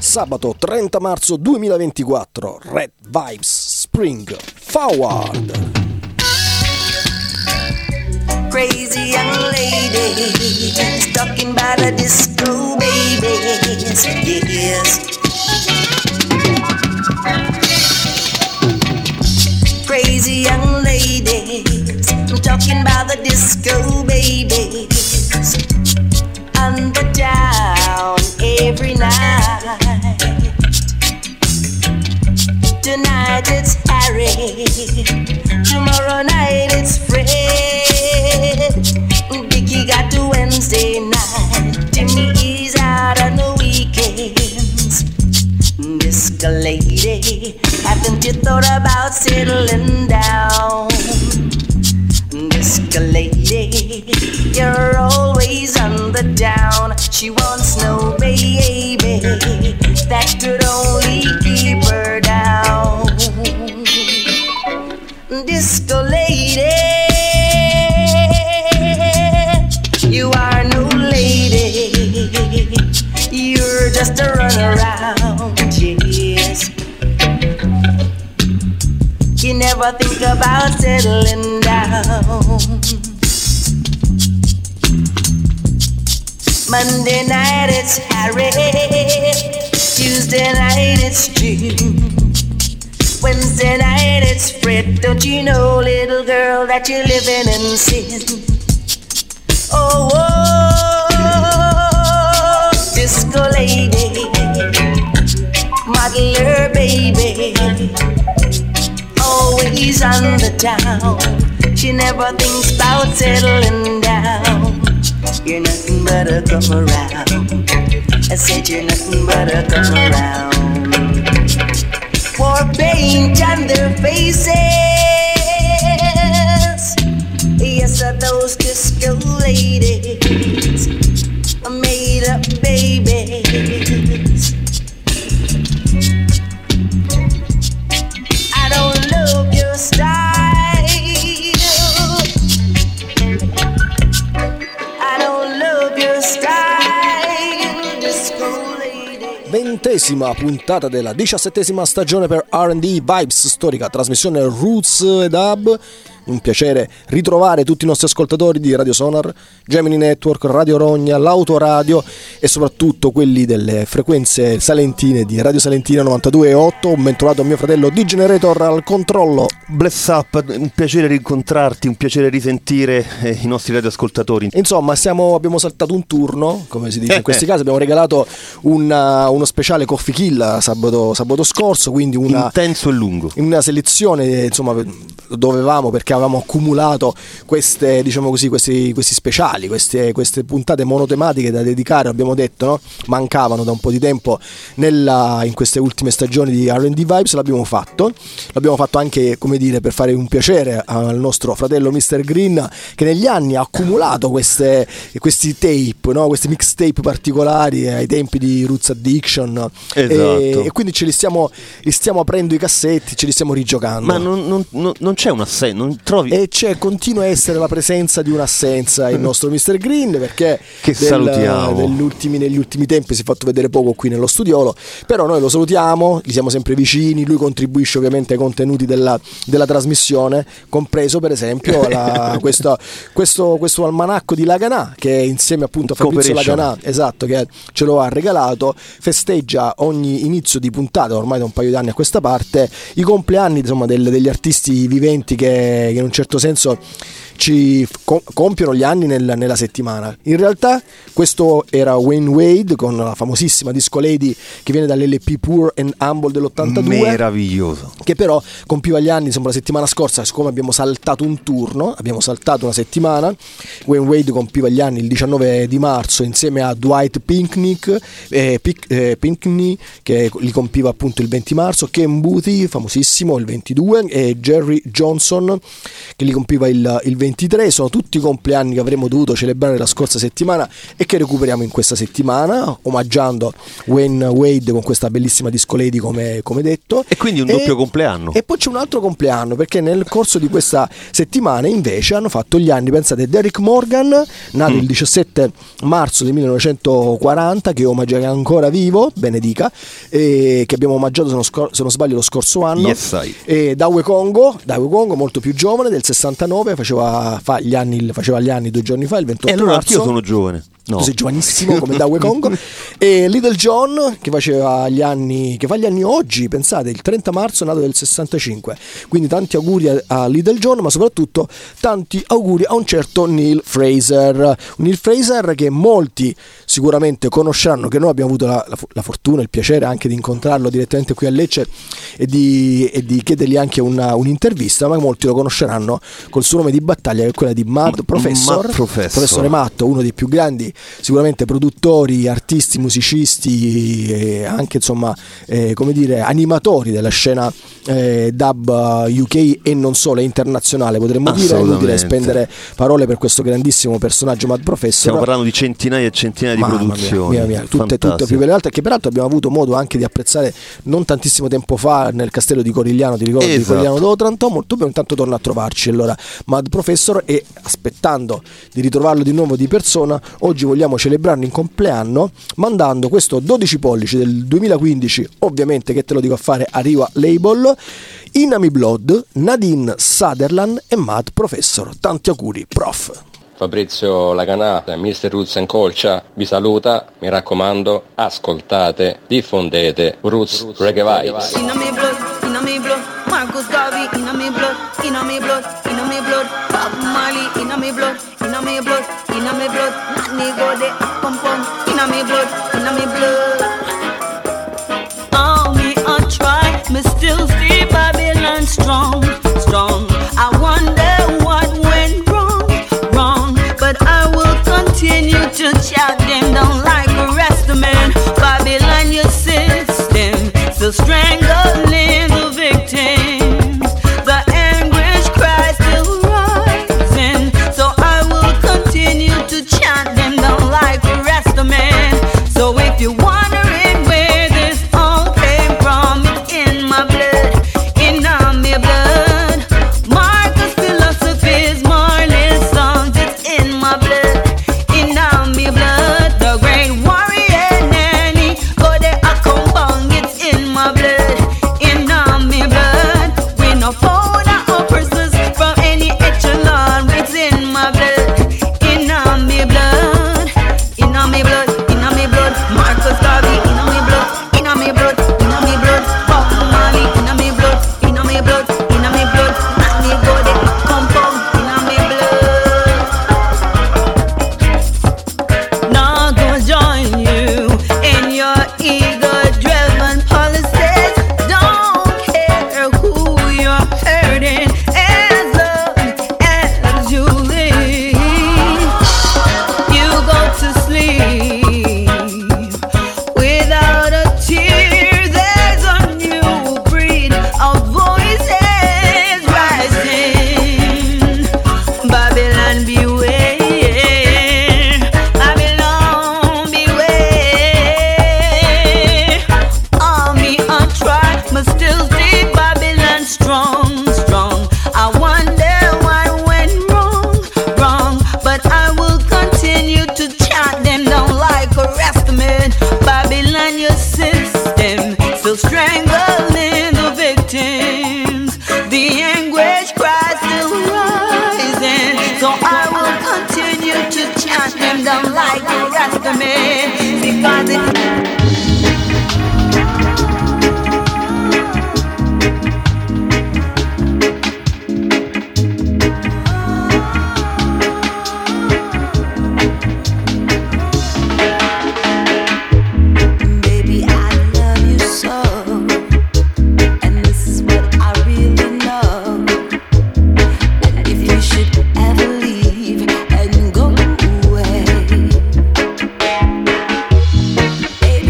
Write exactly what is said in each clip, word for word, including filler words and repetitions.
sabato trenta marzo duemilaventiquattro. Red Vibes Spring Forward. Crazy young lady talking about a disco baby. Yes. Crazy young ladies talking about the disco babies on the town every night. Tonight it's Harry, tomorrow night it's Fred. Dickie got to Wednesday night, Timmy is out on the weekends. Disco lady, haven't you thought about settling down? Disco lady, you're always on the down. She wants no baby that could only keep her down. Disco lady, you are no lady, you're just a runaround, yes. You never think about settling down. Monday night it's Harry, Tuesday night it's June, Wednesday night it's Fred. Don't you know, little girl, that you're living in sin? Oh, oh, disco lady, modeler baby, always on the town. She never thinks about settling down. You're nothing but a come around. I said you're nothing but a come around. For paint on their faces, yes, are those disco ladies, made up babies. I don't love your style, I don't love your style, disco lady. Ventesima puntata della diciassettesima stagione per R and D Vibes, storica trasmissione Roots ed Hub. Un piacere ritrovare tutti i nostri ascoltatori di Radio Sonar, Gemini Network, Radio Rogna, l'Autoradio e soprattutto quelli delle frequenze salentine di Radio Salentina novantadue virgola otto. Un ben trovato a mio fratello D-Generator al controllo. Bless up, un piacere rincontrarti, un piacere risentire eh, i nostri radioascoltatori. Insomma, siamo, abbiamo saltato un turno, come si dice in questi casi. Abbiamo regalato una, uno speciale Coffee Kill sabato, sabato scorso, quindi una, intenso e lungo. Una selezione, insomma, dovevamo, perché avevamo accumulato queste, diciamo così, questi, questi speciali, queste, queste puntate monotematiche da dedicare, abbiamo detto, no? Mancavano da un po' di tempo nella, in queste ultime stagioni di R and D Vibes. L'abbiamo fatto, l'abbiamo fatto anche, come dire, per fare un piacere al nostro fratello mister Green, che negli anni ha accumulato queste, questi tape, no? Questi mixtape particolari ai tempi di Roots Addiction. Esatto. e, e quindi ce li stiamo, li stiamo aprendo i cassetti, ce li stiamo rigiocando. Ma non, non, non, non c'è una se- non trovi? E c'è, continua a essere la presenza di un'assenza il nostro mister Green, perché che del, salutiamo negli ultimi, negli ultimi tempi si è fatto vedere poco qui nello studiolo, però noi lo salutiamo, gli siamo sempre vicini. Lui contribuisce ovviamente ai contenuti della, della trasmissione, compreso per esempio la, questo, questo, questo almanacco di Laganà, che insieme appunto a Fabrizio Laganà, esatto, che ce lo ha regalato, festeggia ogni inizio di puntata, ormai da un paio di anni a questa parte, i compleanni, insomma, del, degli artisti viventi che, che in un certo senso ci co- compiono gli anni nel, nella settimana. In realtà questo era Wayne Wade con la famosissima Disco Lady, che viene dall'L P Poor and Humble dell'ottantadue, meraviglioso, che però compiva gli anni, insomma, la settimana scorsa. Siccome abbiamo saltato un turno, abbiamo saltato una settimana, Wayne Wade compiva gli anni il diciannove di marzo insieme a Dwight Pinkney, eh, Pic, eh, Pinkney che li compiva appunto il venti marzo, Ken Booty famosissimo il ventidue, e Jerry Johnson che li compiva il, il ventidue duemilaventitré. Sono tutti i compleanni che avremmo dovuto celebrare la scorsa settimana e che recuperiamo in questa settimana, omaggiando Wayne Wade con questa bellissima disco lady, come, come detto. E quindi un doppio compleanno. E poi c'è un altro compleanno, perché nel corso di questa settimana invece hanno fatto gli anni, pensate, Derrick Morgan, nato mm. il diciassette marzo del millenovecentoquaranta, che omaggia, che è ancora vivo, benedica, e che abbiamo omaggiato, se non, scor- se non sbaglio, lo scorso anno. Yes, e Dawe Congo, Dawe Congo molto più giovane, del sessantanove, faceva, fa gli anni, faceva gli anni due giorni fa, il ventotto e allora marzo. Anch'io sono giovane. No. Tu sei giovanissimo come Dawe Congo. E Little John, che faceva gli anni, che fa gli anni oggi, pensate, il trenta marzo, nato del sessantacinque. Quindi tanti auguri a, a Little John, ma soprattutto tanti auguri a un certo Neil Fraser. Neil Fraser che molti sicuramente conosceranno, che noi abbiamo avuto la, la, la fortuna, il piacere anche di incontrarlo direttamente qui a Lecce e di, e di chiedergli anche una, un'intervista, ma molti lo conosceranno col suo nome di battaglia, che è quella di Mad Professor. Mad Professor. Professore Matto, uno dei più grandi sicuramente produttori, artisti, musicisti e anche insomma eh, come dire animatori della scena eh, dub U K e non solo, internazionale, potremmo dire. È inutile spendere parole per questo grandissimo personaggio Mad Professor. Stiamo parlando di centinaia e centinaia di Mamma produzioni, mia, mia, mia, tutte, tutte più belle altre, che peraltro abbiamo avuto modo anche di apprezzare non tantissimo tempo fa nel castello di Corigliano, ti ricordi? Esatto. Di Corigliano d'Otranto. Molto bene, intanto torna a trovarci allora Mad Professor, e aspettando di ritrovarlo di nuovo di persona, oggi vogliamo celebrarne in compleanno mandando questo dodici pollici del duemilaquindici, ovviamente, che te lo dico a fare, arriva label, In Ami Blood, Nadine Sutherland e Mad Professor. Tanti auguri, prof. Fabrizio Lacanata, mister Roots and Colcia vi saluta, mi raccomando, ascoltate, diffondete Roots Reggae Vibes. In my blood, in my blood, Marcus Garvey, in my blood, in my blood, in my blood, Bob Marley, in my blood, in my blood, in my blood, Natney Gode, pum pum, in my blood, in my blood. Oh, me I try, me still see Babylon strong, strong. I wonder what went wrong, wrong, but I will continue to shout them down like the rest of men. Babylon, your system still strangling the victims. The anguish cry still rising, so I will continue to chant them down like the rest of men. So if you're wondering where this all came from, it's in my blood, in my blood. Marcus' philosophies, Marley's songs, it's in my blood, in my blood. The great warrior Nanny, go there a compound, it's in my blood, in my blood. We no phone or persons from any echelon, it's in my blood, in my blood, in my blood, in my blood. Marcus Garvey, in my blood, in my blood, in my blood. Bob Marley, in my blood, in my blood, in my blood. Natney Gode, compound, in my blood. Now go join you in your ego-driven policies. Don't care who you're hurting, as long as you live. You go to sleep without a tear. There's a new breed of voices rising. Babylon beware, Babylon beware. Army I try, but still see Babylon strong, strong. I wonder what went wrong, wrong, but I will continue to chant them down like a rest man. Babylon, your system still strangling the victims. The anguish cry still rising, so I will continue to chant them down like the rest of me, because it's baby, I love you so, and this is what I really know. And if you should ever leave and go away, baby,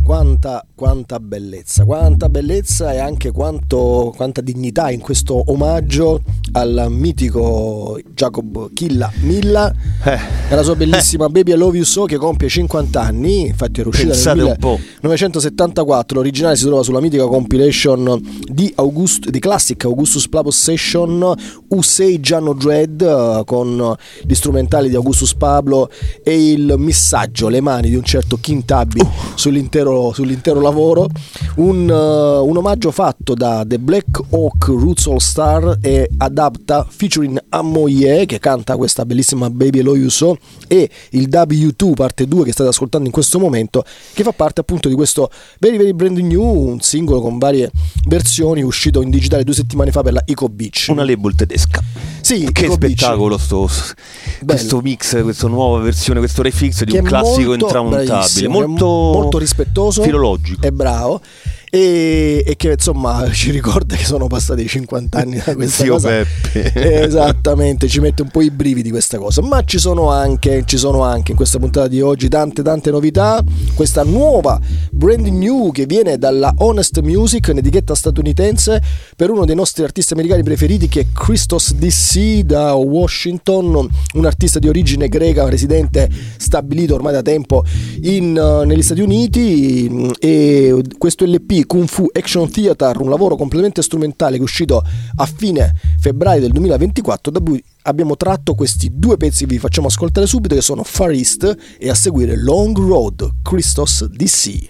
Quanta, quanta bellezza, quanta bellezza e anche quanto, quanta dignità in questo omaggio al mitico Jacob Killa Milla eh. e la sua bellissima eh. Baby I Love You So, che compie cinquanta anni. Infatti era uscita Pensate nel millenovecentosettantaquattro. L'originale si trova sulla mitica compilation di, August, di Classic Augustus Pablo Session U sei Gianno Dread, con gli strumentali di Augustus Pablo e il missaggio, le mani di un certo Kim Tabby uh. sull'intero sull'intero lavoro, un, uh, un omaggio fatto da The Black Hawk Roots All Star e Adapta featuring Amoye, che canta questa bellissima Baby I Love You So, e il W due parte due che state ascoltando in questo momento, che fa parte appunto di questo Very Very Brand New, un singolo con varie versioni uscito in digitale due settimane fa per la Eco Beach, una label tedesca. Sì, che Eco spettacolo sto, questo mix, questa nuova versione, questo refix di un classico intramontabile, molto, molto rispettoso, filologico e bravo, e, e che insomma ci ricorda che sono passati cinquanta anni da questa Zio cosa. Peppe. Esattamente, ci mette un po' i brividi questa cosa, ma ci sono anche ci sono anche in questa puntata di oggi tante tante novità. Questa nuova brand new che viene dalla Honest Music, un'etichetta statunitense, per uno dei nostri artisti americani preferiti, che è Christos D C da Washington, un artista di origine greca residente stabilito ormai da tempo in, uh, negli Stati Uniti, e questo L P Kung Fu Action Theater, un lavoro completamente strumentale che è uscito a fine febbraio del duemilaventiquattro, da cui abbiamo tratto questi due pezzi che vi facciamo ascoltare subito, che sono Far East e a seguire Long Road, Christos D C.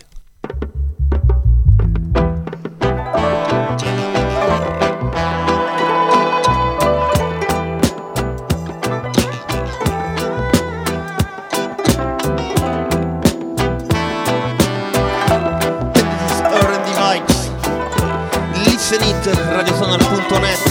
radiosonar punto net.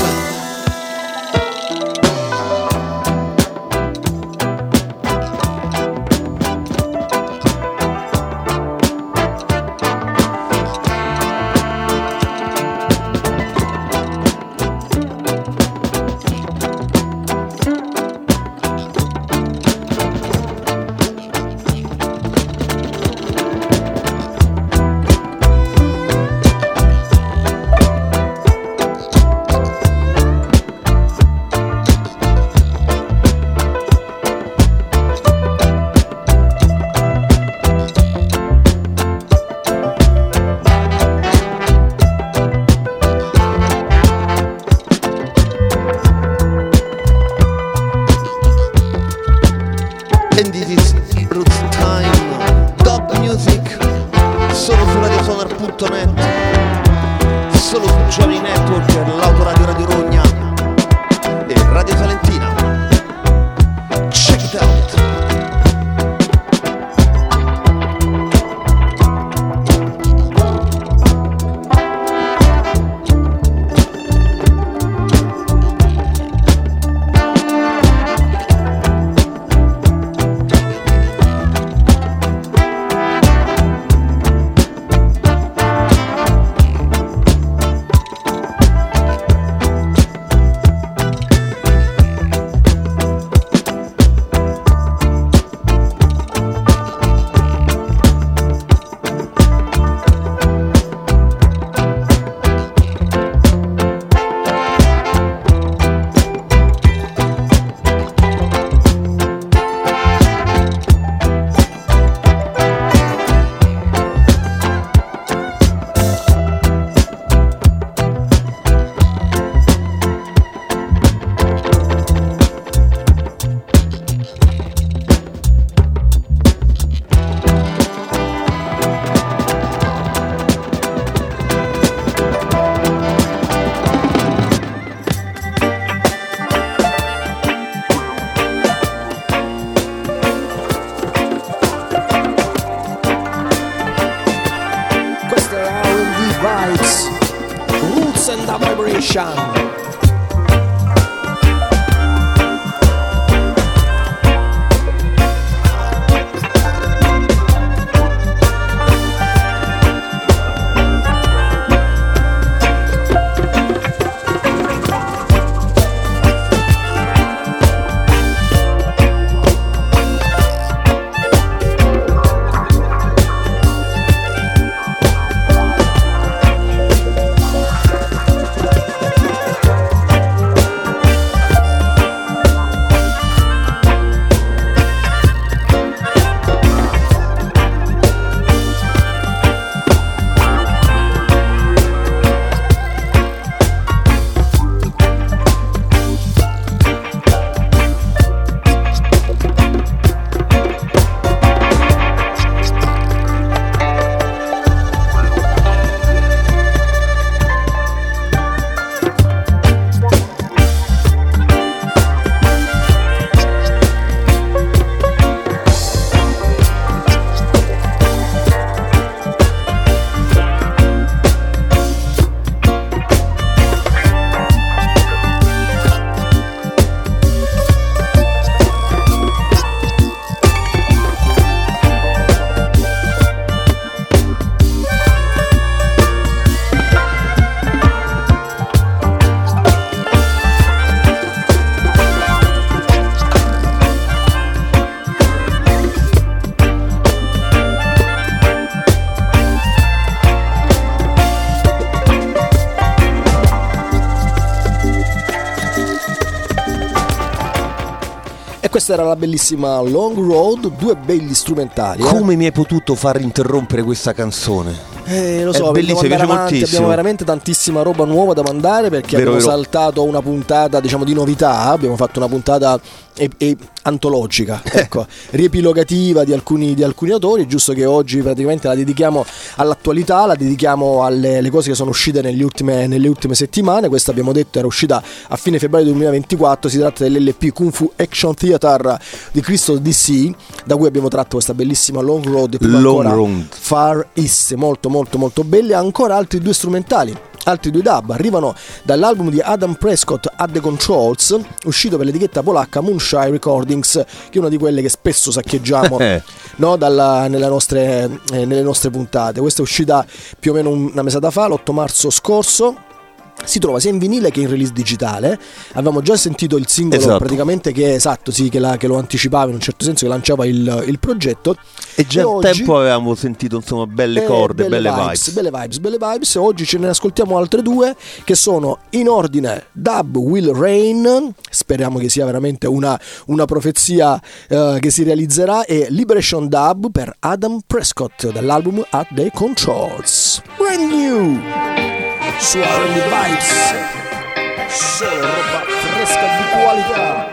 E questa era la bellissima Long Road, due belli strumentali. Come eh? mi hai potuto far interrompere questa canzone? Eh, lo so, è bellissimo, mi piace avanti, moltissimo. abbiamo veramente tantissima roba nuova da mandare perché vero, abbiamo vero. saltato una puntata, diciamo, di novità, abbiamo fatto una puntata e, e antologica, ecco, riepilogativa di alcuni, di alcuni autori. È giusto che oggi praticamente la dedichiamo all'attualità, la dedichiamo alle, alle cose che sono uscite negli ultime, nelle ultime settimane. Questa, abbiamo detto, era uscita a fine febbraio duemilaventiquattro, si tratta dell'L P Kung Fu Action Theater di Crystal D C, da cui abbiamo tratto questa bellissima Long Road e prima Long ancora Road. Far East, molto molto molto belle. Ancora altri due strumentali, altri due dub arrivano dall'album di Adam Prescott, At The Controls, uscito per l'etichetta polacca Moonshine Recordings, che è una di quelle che spesso saccheggiamo no, dalla, nelle, nostre, eh, nelle nostre puntate. Questa è uscita più o meno una mesata fa, l'otto marzo scorso. Si trova sia in vinile che in release digitale. Avevamo già sentito il singolo, esatto. praticamente che esatto, sì, che, la, che lo anticipava in un certo senso, che lanciava il, il progetto. E già al tempo avevamo sentito, insomma, belle corde, eh, belle, belle vibes, vibes. Belle vibes, belle vibes. Oggi ce ne ascoltiamo altre due che sono in ordine Dub Will Rain, speriamo che sia veramente una, una profezia uh, che si realizzerà, e Liberation Dub per Adam Prescott dall'album At The Controls. Brand new su R and B Vibes, solo roba fresca di qualità.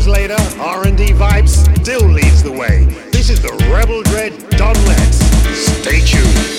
later, R and D Vibes still leads the way. This is the Rebel Dread Don Letts. Stay tuned.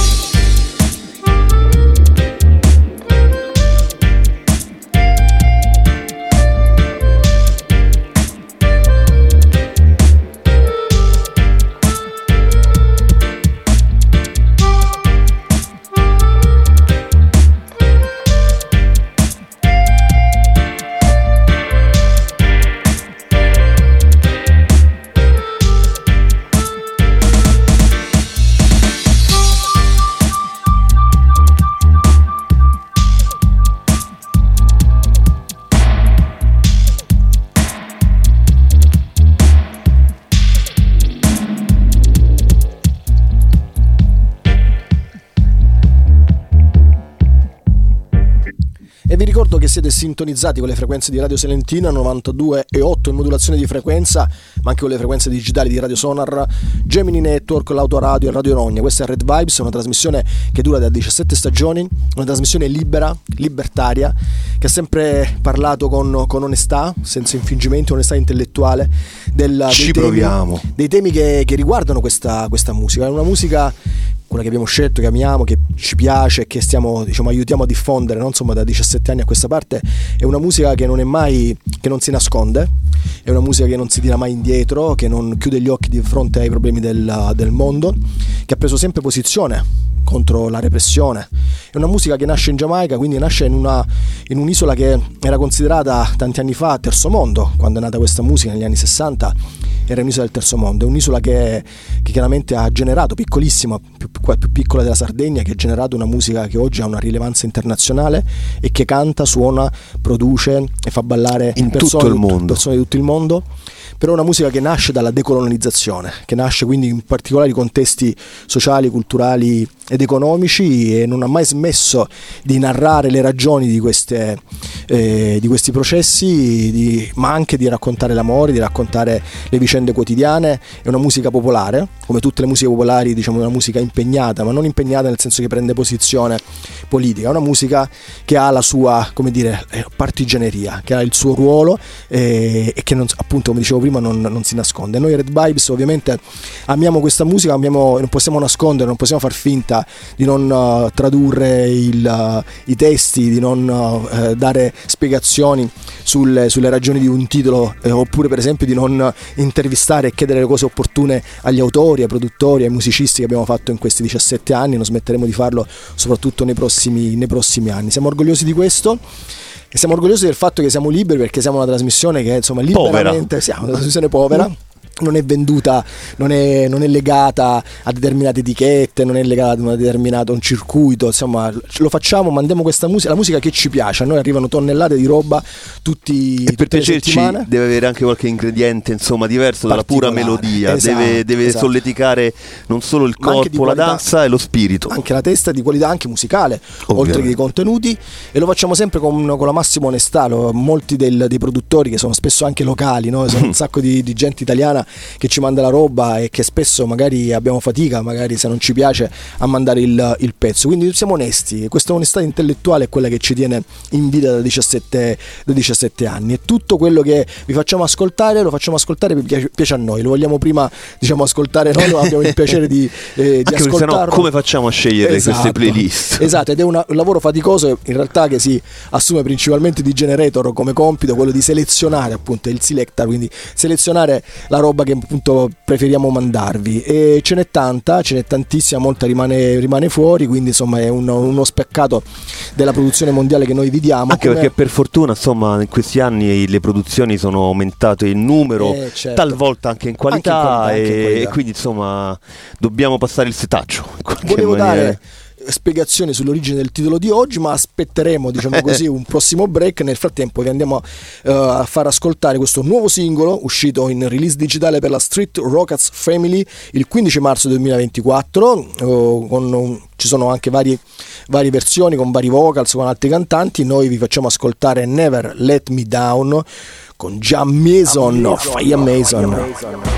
E vi ricordo che siete sintonizzati con le frequenze di Radio Salentina novantadue e otto in modulazione di frequenza, ma anche con le frequenze digitali di Radio Sonar, Gemini Network, l'Autoradio e Radio Rogna. Questa è Red Vibes, una trasmissione che dura da diciassette stagioni, una trasmissione libera, libertaria, che ha sempre parlato con, con onestà, senza infingimenti, onestà intellettuale, del, Ci dei proviamo. temi, dei temi che, che riguardano questa, questa musica. È una musica, quella che abbiamo scelto, che amiamo, che ci piace e che stiamo, diciamo, aiutiamo a diffondere, no? Insomma, da diciassette anni a questa parte. È una musica che non è mai, che non si nasconde, è una musica che non si tira mai indietro, che non chiude gli occhi di fronte ai problemi del, del mondo, che ha preso sempre posizione contro la repressione. È una musica che nasce in Giamaica, quindi nasce in, una, in un'isola che era considerata tanti anni fa terzo mondo. Quando è nata questa musica negli anni sessanta era un'isola del terzo mondo. È un'isola che, che chiaramente ha generato, piccolissima, più, più piccola della Sardegna, che ha generato una musica che oggi ha una rilevanza internazionale e che canta, suona, produce e fa ballare in persone, tutto il mondo. persone di tutto il mondo. Però è una musica che nasce dalla decolonizzazione, che nasce quindi in particolari contesti sociali, culturali ed economici, e non ha mai smesso di narrare le ragioni di, queste, eh, di questi processi, di, ma anche di raccontare l'amore, di raccontare le vicende quotidiane. È una musica popolare, come tutte le musiche popolari, diciamo una musica impegnata, ma non impegnata nel senso che prende posizione politica. È una musica che ha la sua, come dire, partigianeria, che ha il suo ruolo eh, e che non, appunto, come dicevo prima, non, non si nasconde. Noi Red Vibes ovviamente amiamo questa musica, amiamo, non possiamo nascondere, non possiamo far finta di non uh, tradurre il, uh, i testi, di non uh, dare spiegazioni sulle, sulle ragioni di un titolo, eh, oppure per esempio di non intervistare e chiedere le cose opportune agli autori, ai produttori, ai musicisti, che abbiamo fatto in questi diciassette anni. Non smetteremo di farlo soprattutto nei prossimi, nei prossimi anni. Siamo orgogliosi di questo. E siamo orgogliosi del fatto che siamo liberi, perché siamo una trasmissione che, insomma, liberamente, siamo una trasmissione povera. Non è venduta, non è, non è legata a determinate etichette, non è legata ad una determinato un circuito. Insomma, lo facciamo, mandiamo questa musica, la musica che ci piace. A noi arrivano tonnellate di roba tutti, e per tutte le piacerci settimane. Deve avere anche qualche ingrediente, insomma, diverso dalla pura melodia. Esatto, deve deve esatto. solleticare non solo il corpo, la danza e lo spirito, anche la testa, di qualità anche musicale, ovviamente, oltre che di contenuti. E lo facciamo sempre con, con la massima onestà. Lo, molti del, dei produttori, che sono spesso anche locali, no? Sono un sacco di, di gente italiana che ci manda la roba e che spesso magari abbiamo fatica, magari se non ci piace, a mandare il, il pezzo. Quindi siamo onesti, e questa onestà intellettuale è quella che ci tiene in vita da diciassette, da diciassette anni. E tutto quello che vi facciamo ascoltare lo facciamo ascoltare perché piace, piace a noi. Lo vogliamo prima, diciamo, ascoltare noi, lo abbiamo il piacere di, eh, di ascoltarlo. Sennò come facciamo a scegliere esatto, queste playlist? Esatto, ed è una, un lavoro faticoso in realtà, che si assume principalmente di Generator come compito, quello di selezionare, appunto, il selector, quindi selezionare la roba che appunto preferiamo mandarvi. E ce n'è tanta, ce n'è tantissima, molta rimane, rimane fuori, quindi insomma è uno, uno speccato della produzione mondiale che noi viviamo. Anche come... perché per fortuna, insomma, in questi anni le produzioni sono aumentate in numero, eh, certo. talvolta anche in qualità, anche in qualità, e, anche in qualità. e quindi insomma dobbiamo passare il setaccio. Volevo maniera. dare spiegazioni sull'origine del titolo di oggi, ma aspetteremo, diciamo così, un prossimo break. Nel frattempo vi andiamo uh, a far ascoltare questo nuovo singolo uscito in release digitale per la Street Rockets Family il quindici marzo duemilaventiquattro. Uh, con un, ci sono anche vari, varie versioni con vari vocals, con altri cantanti. Noi vi facciamo ascoltare Never Let Me Down con Jam Mason, no, Fire Mason.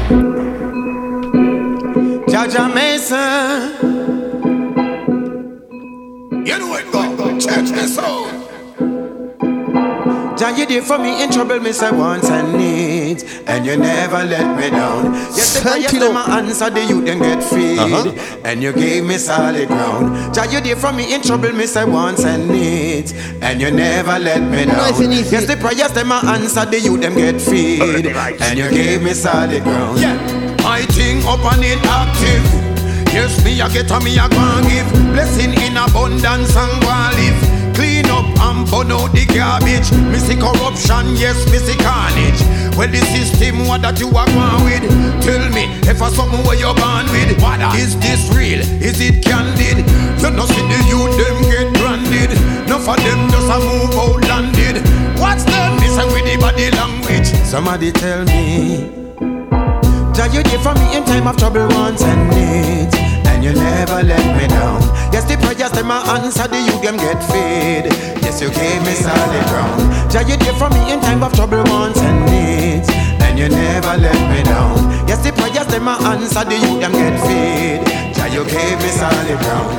Jaja Mason, you know it go, church and soul. Jah, you there for me in trouble, me say wants and needs, and you never let me down. Yes, the prayers them I answer, the youth them get feed, uh-huh. and you gave me solid ground. Jah, you there for me in trouble, me say wants and needs, and you never let me down. Nice yes, the prayers them I answer, the youth them get feed, and you gave me solid ground. Yeah. My thing up and it active. Yes, me a get a me a go and give blessing in abundance and go and live. Clean up and burn out the garbage. Me see corruption, yes, me see carnage. Well, the system, what that you are going with? Tell me, if I something where you're born with. What is this real? Is it candid? You know see the youth, them get branded. Enough of them just a move out landed. What's them? Listen with the body language. Somebody tell me, Jah, you there for me in time of trouble once and needs, and you never let me down. Yes, the prayers them I answer, the youth them get fed. Yes, you gave me solid ground. Jah, you there for me in time of trouble once and needs, and you never let me down. Yes, the prayers them I answer, the youth them get fed. Jah, you gave me solid ground.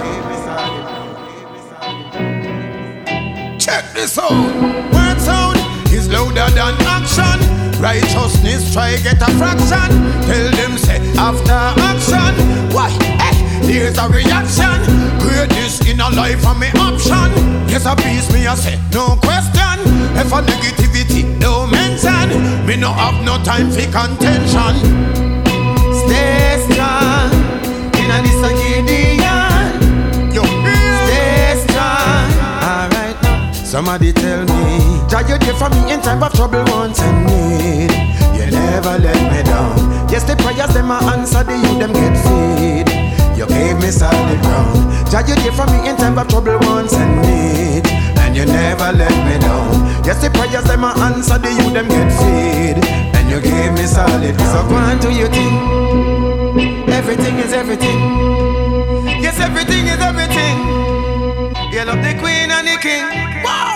Check this out. Word sound is louder than action. Righteousness try get a fraction. Tell them say after action, why? Hey, there's a reaction. Greatness in a life and me option. Yes, a peace me I say no question. If a negativity no mention, me no have no time for contention. Stay strong in a this a Gideon. Yo, stay strong. Alright now, somebody tell me, Jah, you there for me in time of trouble once and need. You never let me down. Yes, the prayers them I answer, the youth them get feed. You gave me solid ground. Jah, you there for me in time of trouble once and need, and you never let me down. Yes, the prayers them I answer, the youth them get feed, and you gave me solid ground. So go on to your thing. Everything is everything. Yes, everything is everything. You love the queen and the king. Wow!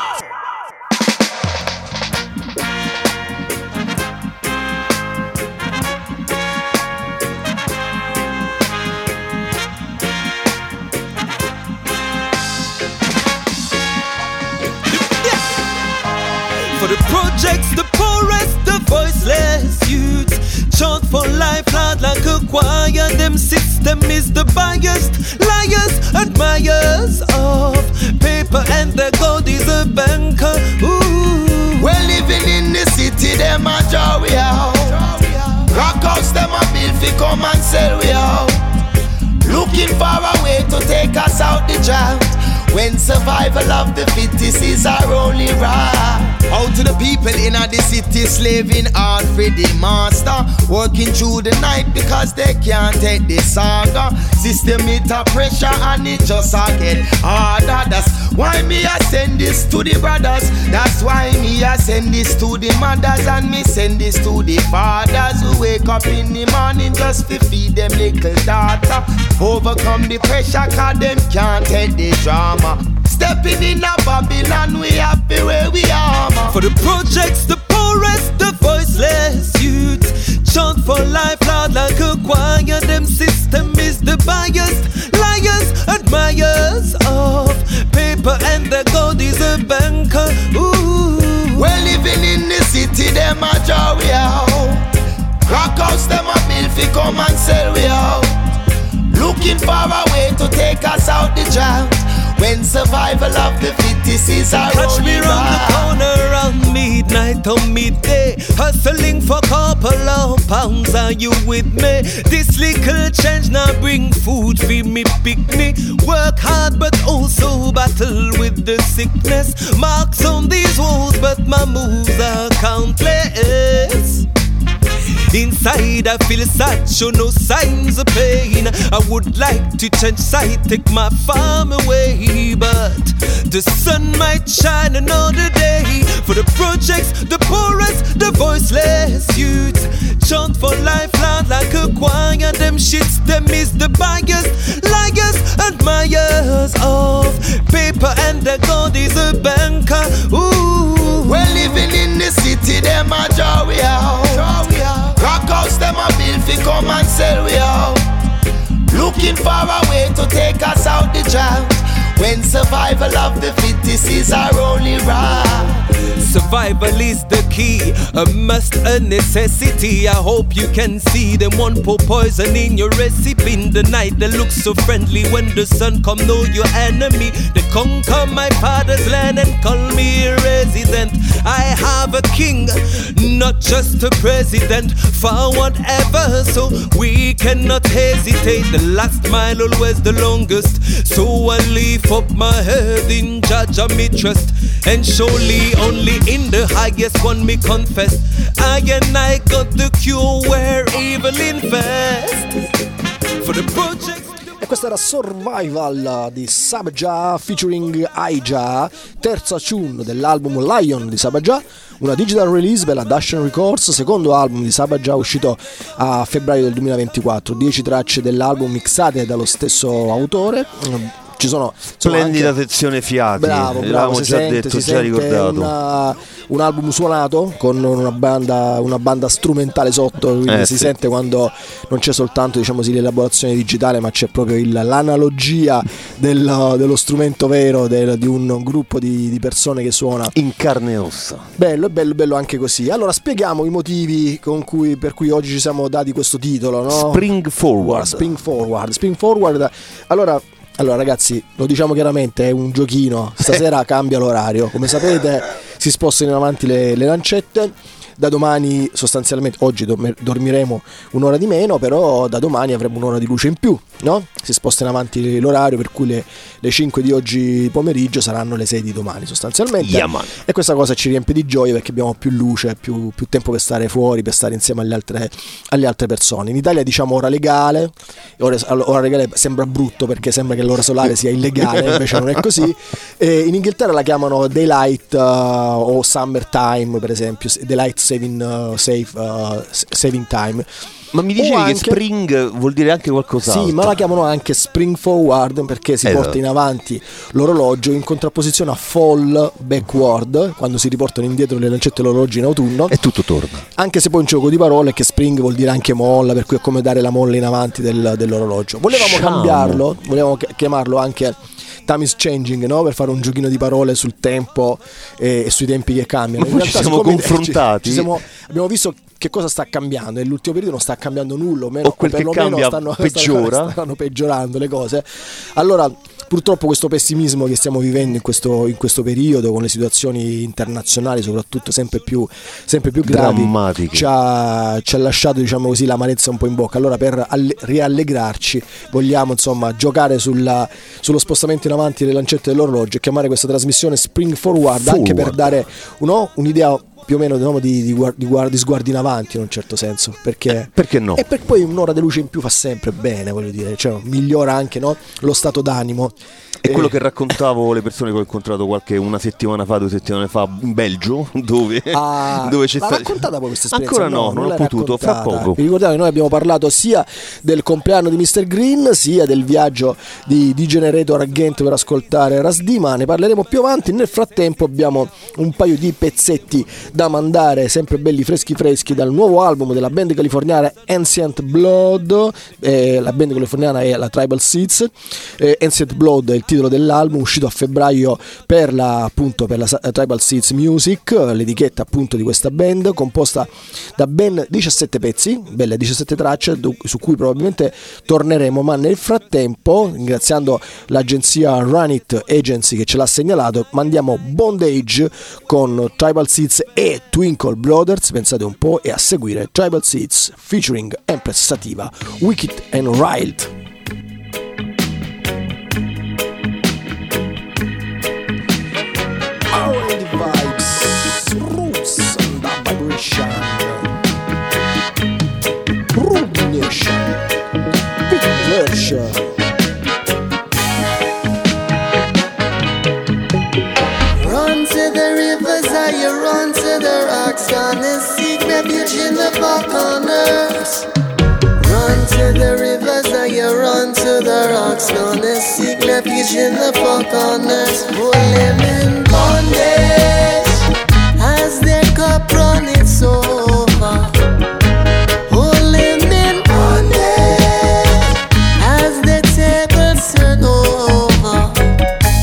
For the projects, the poorest, the voiceless youths chant for life loud like a choir. Them system is the biased, liars, admirers of paper, and the gold is a banker. Ooh. We're living in the city, them a draw we out. Rock house, them a build fi come and sell we out. Looking for a way to take us out the drought, when survival of the fittest is our only right. Out to the people in the city, slaving hard for the master, working through the night because they can't take the saga. System it a pressure and it just a get harder. That's why me I send this to the brothers. That's why me I send this to the mothers, and me send this to the fathers who wake up in the morning just to feed them little daughter. Overcome the pressure cause them can't take the drama. Stepping in a Babylon, we happy where we are. For the projects, the poorest, the voiceless youths chant for life loud like a choir. Them system is the biased, liars, admirers of paper, and the gold is a banker. Ooh. We're living in the city, them a draw we out. Rock house, them a build fi come and sell we out. Looking for a way to take us out the drought, when survival of the fittest is our Catch only me round the corner around midnight or midday, hustling for couple of pounds. Are you with me? This little change now bring food for me picnic. Work hard but also battle with the sickness. Marks on these walls but my moves are countless. Inside I feel sad, show no signs of pain. I would like to change side, take my farm away, but the sun might shine another day. For the projects, the poorest, the voiceless youths chant for life loud like a choir. Them shits, them is the biased, liars, admirers of paper, and the gold is a banker. Ooh. We're living in the city, them a draw we out. Rock house, them a build fi come and sell we out. Looking for a way to take us out the drought, when survival of the fittest is our only right. Survival is the key, a must, a necessity. I hope you can see them one pour poison in your recipe. In the night they look so friendly, when the sun come know your enemy. They conquer my father's land and call me a resident. I have a king, not just a president. For whatever, so we cannot hesitate. The last mile always the longest, so I lift up my head in Jaja me trust. And surely only in the highest one me confess, I and I got the cure where evil infests. For the project. E questa era Survival di Sabja featuring Aija, terza tune dell'album Lion di Sabja, una digital release per la Dashan Records, secondo album di Sabja uscito a febbraio del duemilaventiquattro, dieci tracce dell'album mixate dallo stesso autore. Ci sono splendida anche... sezione fiati, bravo, bravo, l'avevamo già sente, detto, già ricordato. Una, un album suonato con una banda, una banda strumentale sotto, quindi eh, si sì. sente quando non c'è soltanto, diciamo così, l'elaborazione digitale, ma c'è proprio il, l'analogia del, dello strumento vero del, di un gruppo di, di persone che suona in carne e ossa. Bello, bello, bello anche così. Allora spieghiamo i motivi con cui, per cui oggi ci siamo dati questo titolo, no? Spring Forward. Spring Forward. Spring Forward. Allora Allora ragazzi, lo diciamo chiaramente, è un giochino, stasera cambia l'orario, come sapete si spostano in avanti le, le lancette, da domani sostanzialmente, oggi dormiremo un'ora di meno, però da domani avremo un'ora di luce in più, no? Si sposta in avanti l'orario, per cui le, le cinque di oggi pomeriggio saranno le sei di domani sostanzialmente, yeah, e questa cosa ci riempie di gioia perché abbiamo più luce, più, più tempo per stare fuori, per stare insieme alle altre, alle altre persone. In Italia diciamo ora legale, ora, ora legale sembra brutto perché sembra che l'ora solare sia illegale, invece non è così. E in Inghilterra la chiamano daylight uh, o summertime, per esempio, daylight saving, uh, safe, uh, saving time. Ma mi dicevi anche, che spring vuol dire anche qualcos'altro? Sì, ma la chiamano anche spring forward perché si esatto. porta in avanti l'orologio in contrapposizione a fall backward, quando si riportano indietro le lancette dell'orologio in autunno. E tutto torna. Anche se poi un gioco di parole, che spring vuol dire anche molla, per cui è come dare la molla in avanti del, dell'orologio. Volevamo Sciamo. cambiarlo, volevamo chiamarlo anche Time is Changing, no? Per fare un giochino di parole sul tempo e, e sui tempi che cambiano. Ma in realtà, ci siamo confrontati. Ci, ci siamo, abbiamo visto che cosa sta cambiando, nell'ultimo periodo non sta cambiando nulla, o meno, o quel o che cambia stanno, peggiora. Stanno, stanno peggiorando le cose. Allora purtroppo questo pessimismo che stiamo vivendo in questo, in questo periodo, con le situazioni internazionali soprattutto sempre più, sempre più gravi, ci ha, ci ha lasciato, diciamo così, l'amarezza un po' in bocca. Allora per alle, riallegrarci vogliamo insomma giocare sulla, sullo spostamento in avanti delle lancette dell'orologio e chiamare questa trasmissione Spring Forward, Forward. Anche per dare no, un'idea più o meno no, di, di, guard, di, guard, di sguardi in avanti in un certo senso, perché, eh, perché no? E per poi un'ora di luce in più fa sempre bene, voglio dire, cioè migliora anche, no, lo stato d'animo. È quello che raccontavo le persone che ho incontrato qualche una settimana fa, due settimane fa in Belgio, dove, ah, dove c'è stata raccontata poi questa esperienza? Ancora no, no non, non ho potuto, fra poco. Vi ricordate che noi abbiamo parlato sia del compleanno di mister Green, sia del viaggio di D-Generator a Ghent per ascoltare Rasdi, ma ne parleremo più avanti. Nel frattempo abbiamo un paio di pezzetti da mandare, sempre belli freschi freschi, dal nuovo album della band californiana Ancient Blood. Eh, la band californiana è la Tribal Seeds. eh, Ancient Blood è il titolo dell'album, uscito a febbraio per la, appunto, per la Tribal Seeds Music, l'etichetta appunto di questa band, composta da ben diciassette pezzi, belle diciassette tracce su cui probabilmente torneremo, ma nel frattempo, ringraziando l'agenzia Run It Agency che ce l'ha segnalato, mandiamo Bondage con Tribal Seeds e Twinkle Brothers, pensate un po', e a seguire Tribal Seeds featuring Empress Sativa, Wicked and Wild. Run to the rivers, or you run to the rocks, gonna seek refuge in the far corners. Run to the rivers, or you run to the rocks, gonna seek refuge in the far corners. Hold them in bondage as their cup runneth over. Hold them in bondage as the tables turn over.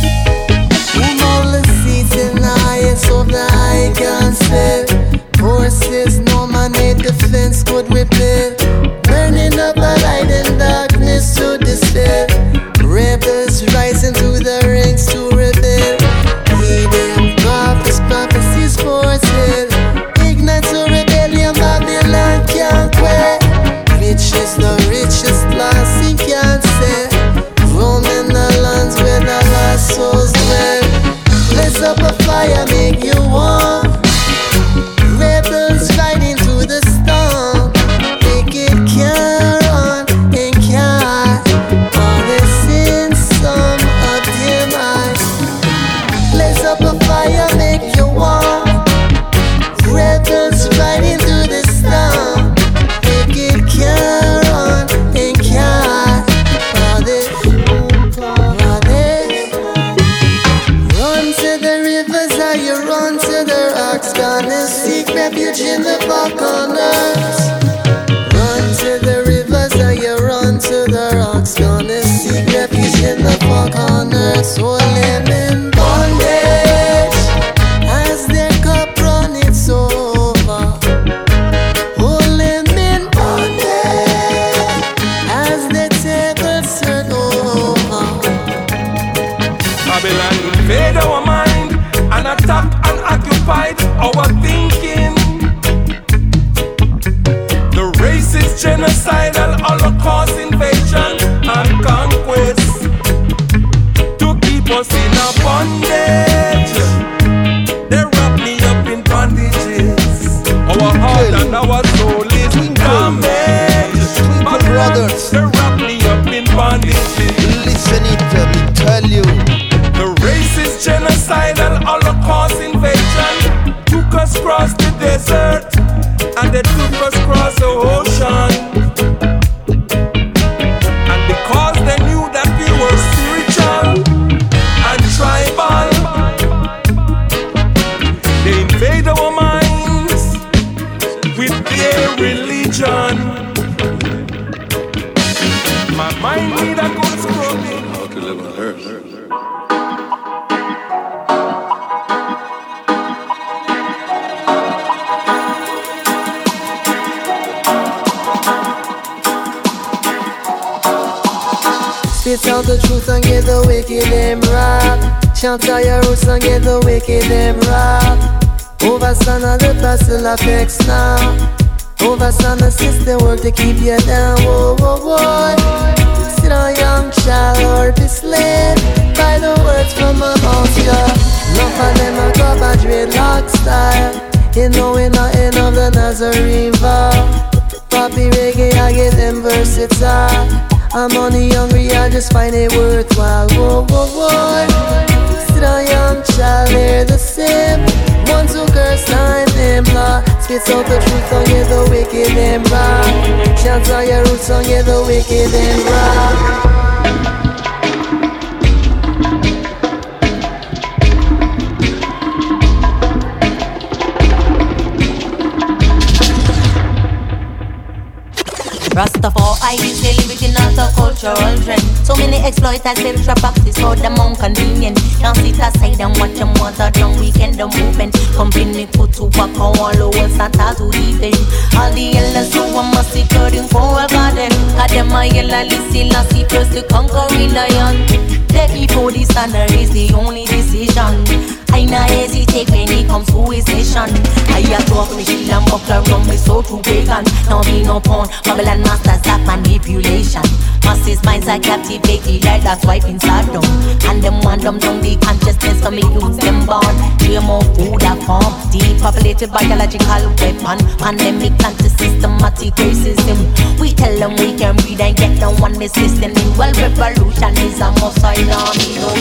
gonna seek refuge in the far corners. Run to the rivers or you run to the rocks. Gonna seek refuge in the far corners. Holding in bondage as their cup runneth over. Holding in bondage as the tables turn over. Babylon invade our mind and attack and occupied our thinking. The racist, genocidal, holocaust, invasion and conquest to keep us in a bondage. They wrap me up in bandages. Our heart and our soul is damaged. Twinkle Brothers, they wrap me up in bandages. Listen it, let me tell you. The racist, genocidal, holocaust, invasion took us across the desert and they took us across the ocean. And because they knew that we were spiritual and tribal, they invade our minds with their religion. My mind need a good scrubbing. How to live on earth. Spit out the truth and get the wicked them rock. Chant out your roots and get the wicked them rock. Overstand all the pastel effects now. Overstand the system work to keep you down. Whoa, whoa, whoa. Sit on young child or be slave by the words from my mouth, yeah. Enough of them a go by dreadlock style. You know we not in of the Nazarene vow. Poppy reggae, I get them versatile. I'm money hungry, I just find it worthwhile. Whoa, whoa, whoa. Sit on young child, they're the same. Ones who curse time, them law. Spits out the truth on you, the wicked, them rock. Chants on your roots on you, the wicked, them rock. Rastafari is still within out a cultural trend. So many exploiters them trap practice for them unconvenient. Can't sit aside and watch them water down weekend the movement. Company put to work on all over Santa to even. All the elders who are massacred in Coral Garden. Got them a yellow listen and see first the conquering lion. Let before the standard is the only decision. I not hesitate when it comes to his nation. I have talk me shield and buckler run me so true pagan. Now be no pawn, Babylon masters that manipulation. Masses minds are captivated like that's wiping Saddam. And them want them down the consciousness to make youths them born. G M O food are formed, depopulated biological weapon. Pandemic anti-systematic racism. We tell them we can read and get no one is listening. Well, revolution is a must, I know me no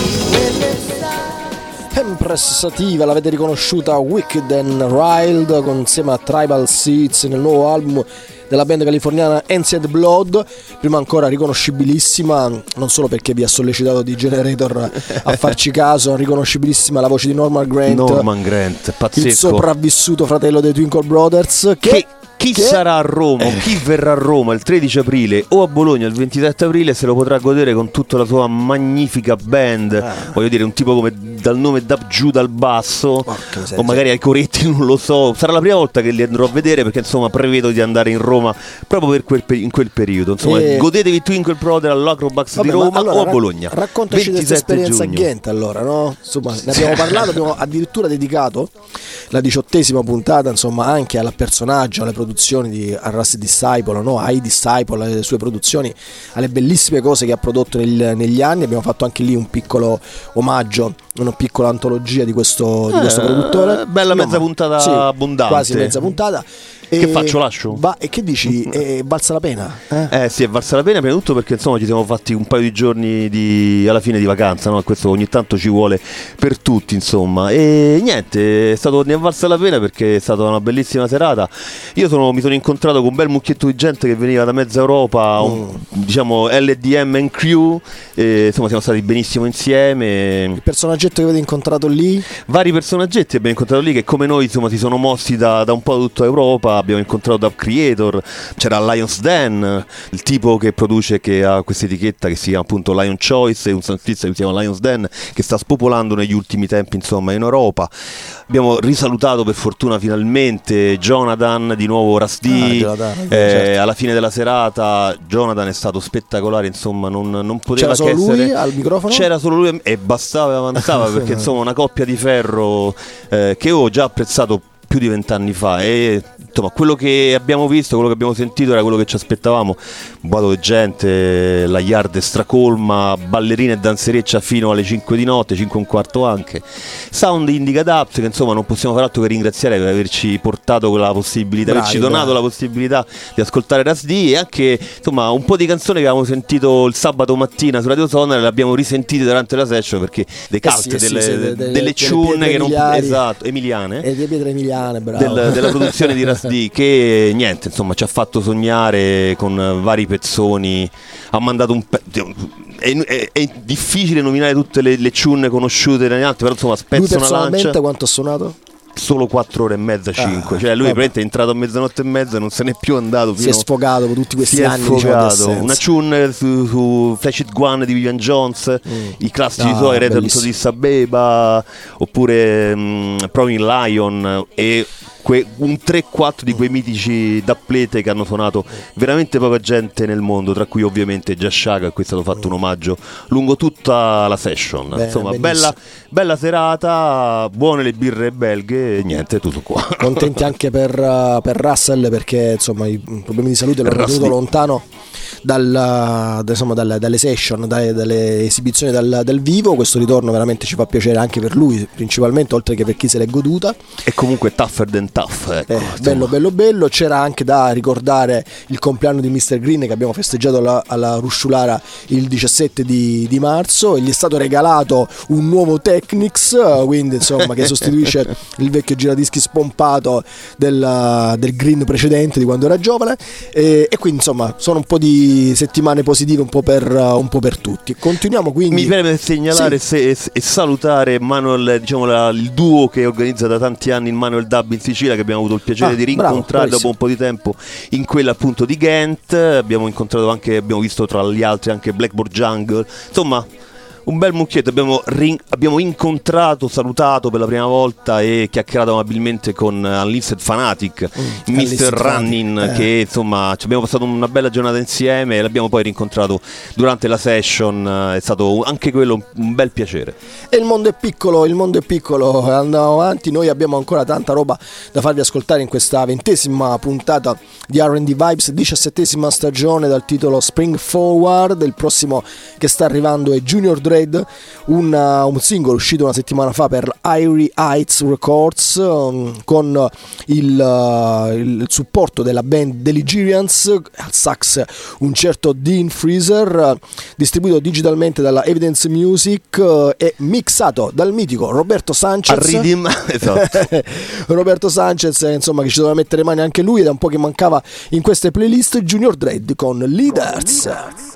Sempre sativa, l'avete riconosciuta Wicked and Wild con insieme a Tribal Seeds nel nuovo album della band californiana Ancient Blood. Prima ancora riconoscibilissima, non solo perché vi ha sollecitato di Generator a farci caso, riconoscibilissima la voce di Norman Grant, Norman Grant, pazzesco, il sopravvissuto fratello dei Twinkle Brothers. Che, che chi che? sarà a Roma o chi verrà a Roma il tredici aprile o a Bologna il ventisette aprile se lo potrà godere con tutta la sua magnifica band. Ah. Voglio dire, un tipo come dal nome Dab giù dal basso, o magari ai coretti, non lo so. Sarà la prima volta che li andrò a vedere, perché insomma prevedo di andare in Roma proprio per quel, in quel periodo. Insomma, e... godetevi Twinkle Brother all'Acrobax Vabbè, di Roma allora, o a Bologna. Raccontaci questa esperienza a Ghent, allora, no? Insomma, ne abbiamo parlato, abbiamo addirittura dedicato la diciottesima puntata, insomma, anche al personaggio, alle produzioni di Arras Disciple, no? Ai Disciple, alle sue produzioni, alle bellissime cose che ha prodotto nel, negli anni. Abbiamo fatto anche lì un piccolo omaggio, una piccola antologia di questo, di questo eh, produttore. Bella mezza no, puntata sì, abbondante. Quasi mezza puntata. Che faccio, lascio? Va, e che dici? È valsa la pena? Eh? eh sì, è valsa la pena, prima di tutto perché insomma ci siamo fatti un paio di giorni di, alla fine di vacanza, no? Questo ogni tanto ci vuole per tutti, insomma. E niente, è stato ne è valsa la pena perché è stata una bellissima serata. Io sono, mi sono incontrato con un bel mucchietto di gente che veniva da mezza Europa, un, mm. diciamo L D M and crew, e, insomma siamo stati benissimo insieme. Il personaggetto che avete incontrato lì? Vari personaggetti abbiamo incontrato lì che come noi insomma si sono mossi da, da un po' da tutta Europa. Abbiamo incontrato Dub Creator, c'era Lion's Den, il tipo che produce, che ha questa etichetta che si chiama appunto Lion Choice, e un salsista che si chiama Lion's Den, che sta spopolando negli ultimi tempi insomma in Europa. Abbiamo risalutato per fortuna finalmente Jonathan, di nuovo Ras D, ah, Jonathan, eh, certo. Alla fine della serata Jonathan è stato spettacolare, insomma non, non poteva c'era che solo essere lui al microfono? C'era solo lui e bastava e avanzava perché insomma una coppia di ferro eh, che ho già apprezzato più di vent'anni fa, e insomma quello che abbiamo visto, quello che abbiamo sentito era quello che ci aspettavamo. Un boato di gente, la yard è stracolma, ballerina e danzereccia fino alle cinque di notte, cinque e un quarto anche. Sound Indica Dubs, che insomma non possiamo far altro che ringraziare per averci portato quella possibilità, bravi, averci donato bravi. la possibilità di ascoltare Ras D, e anche insomma un po' di canzoni che avevamo sentito il sabato mattina su Radio Sonar le abbiamo risentite durante la session, perché dei cult, eh sì, delle, sì, delle, delle, delle tune che non, esatto, emiliane e delle pietre emiliane Del, della produzione di Ras D, che niente insomma ci ha fatto sognare con vari pezzoni. Ha mandato un pe- è, è, è difficile nominare tutte le, le tune conosciute negli altri, però insomma spezzo lui una lancia. Quanto ha suonato? Solo quattro ore e mezza, cinque. Ah, cioè lui praticamente è entrato a mezzanotte e mezza e non se n'è più andato. Si è sfogato per tutti questi si anni. Si è sfogato. Una tune su, su Flash It Gun di Vivian Jones, mm. i classici ah, suoi Return to Addis Abeba, oppure um, Proving Lion, e que- un tre quattro di quei mitici dapplete che hanno suonato veramente poca gente nel mondo, tra cui ovviamente Jashaga, a cui è stato fatto un omaggio lungo tutta la session. Beh, insomma bella, bella serata, buone le birre belghe. E niente, tutto qua. Contenti anche per, uh, per Russell, perché insomma i problemi di salute l'hanno tenuto lontano dal, da, insomma, dalle, dalle session, dalle, dalle esibizioni dal, dal vivo. Questo ritorno veramente ci fa piacere anche per lui, principalmente, oltre che per chi se l'è goduta. E comunque tougher than tough, ecco, eh, bello bello bello. C'era anche da ricordare il compleanno di mister Green, che abbiamo festeggiato alla, alla Rusciulara il diciassette di, di marzo, e gli è stato regalato un nuovo Technics, quindi insomma che sostituisce il vecchio giradischi spompato del, del Green precedente di quando era giovane, e, e quindi insomma sono un po' di settimane positive un po' per, un po' per tutti. Continuiamo quindi. Mi preme segnalare sì. se, e, e salutare Manuel, diciamo la, il duo che organizza da tanti anni il Manuel Dub in Sicilia, che abbiamo avuto il piacere ah, di rincontrare bravo, dopo un po' di tempo in quella appunto di Ghent. Abbiamo incontrato anche, abbiamo visto tra gli altri anche Blackboard Jungle, insomma un bel mucchietto. Abbiamo, rin- abbiamo incontrato, salutato per la prima volta e chiacchierato amabilmente con Unlisted Fanatic, mm, mister Running, eh. che insomma ci abbiamo passato una bella giornata insieme e l'abbiamo poi rincontrato durante la session. È stato anche quello un bel piacere. E il mondo è piccolo, il mondo è piccolo, andiamo avanti. Noi abbiamo ancora tanta roba da farvi ascoltare in questa ventesima puntata di R and D Vibes, diciassettesima stagione, dal titolo Spring Forward. Il prossimo che sta arrivando è Junior Dre, Una, un singolo uscito una settimana fa per Irie Heights Records, um, con il, uh, il supporto della band The Ligerians, al sax un certo Dean Freezer, uh, distribuito digitalmente dalla Evidence Music uh, e mixato dal mitico Roberto Sanchez. Arridim, esatto. Roberto Sanchez, insomma, che ci doveva mettere mani anche lui, ed è un po' che mancava in queste playlist. Junior Dread con Leaders.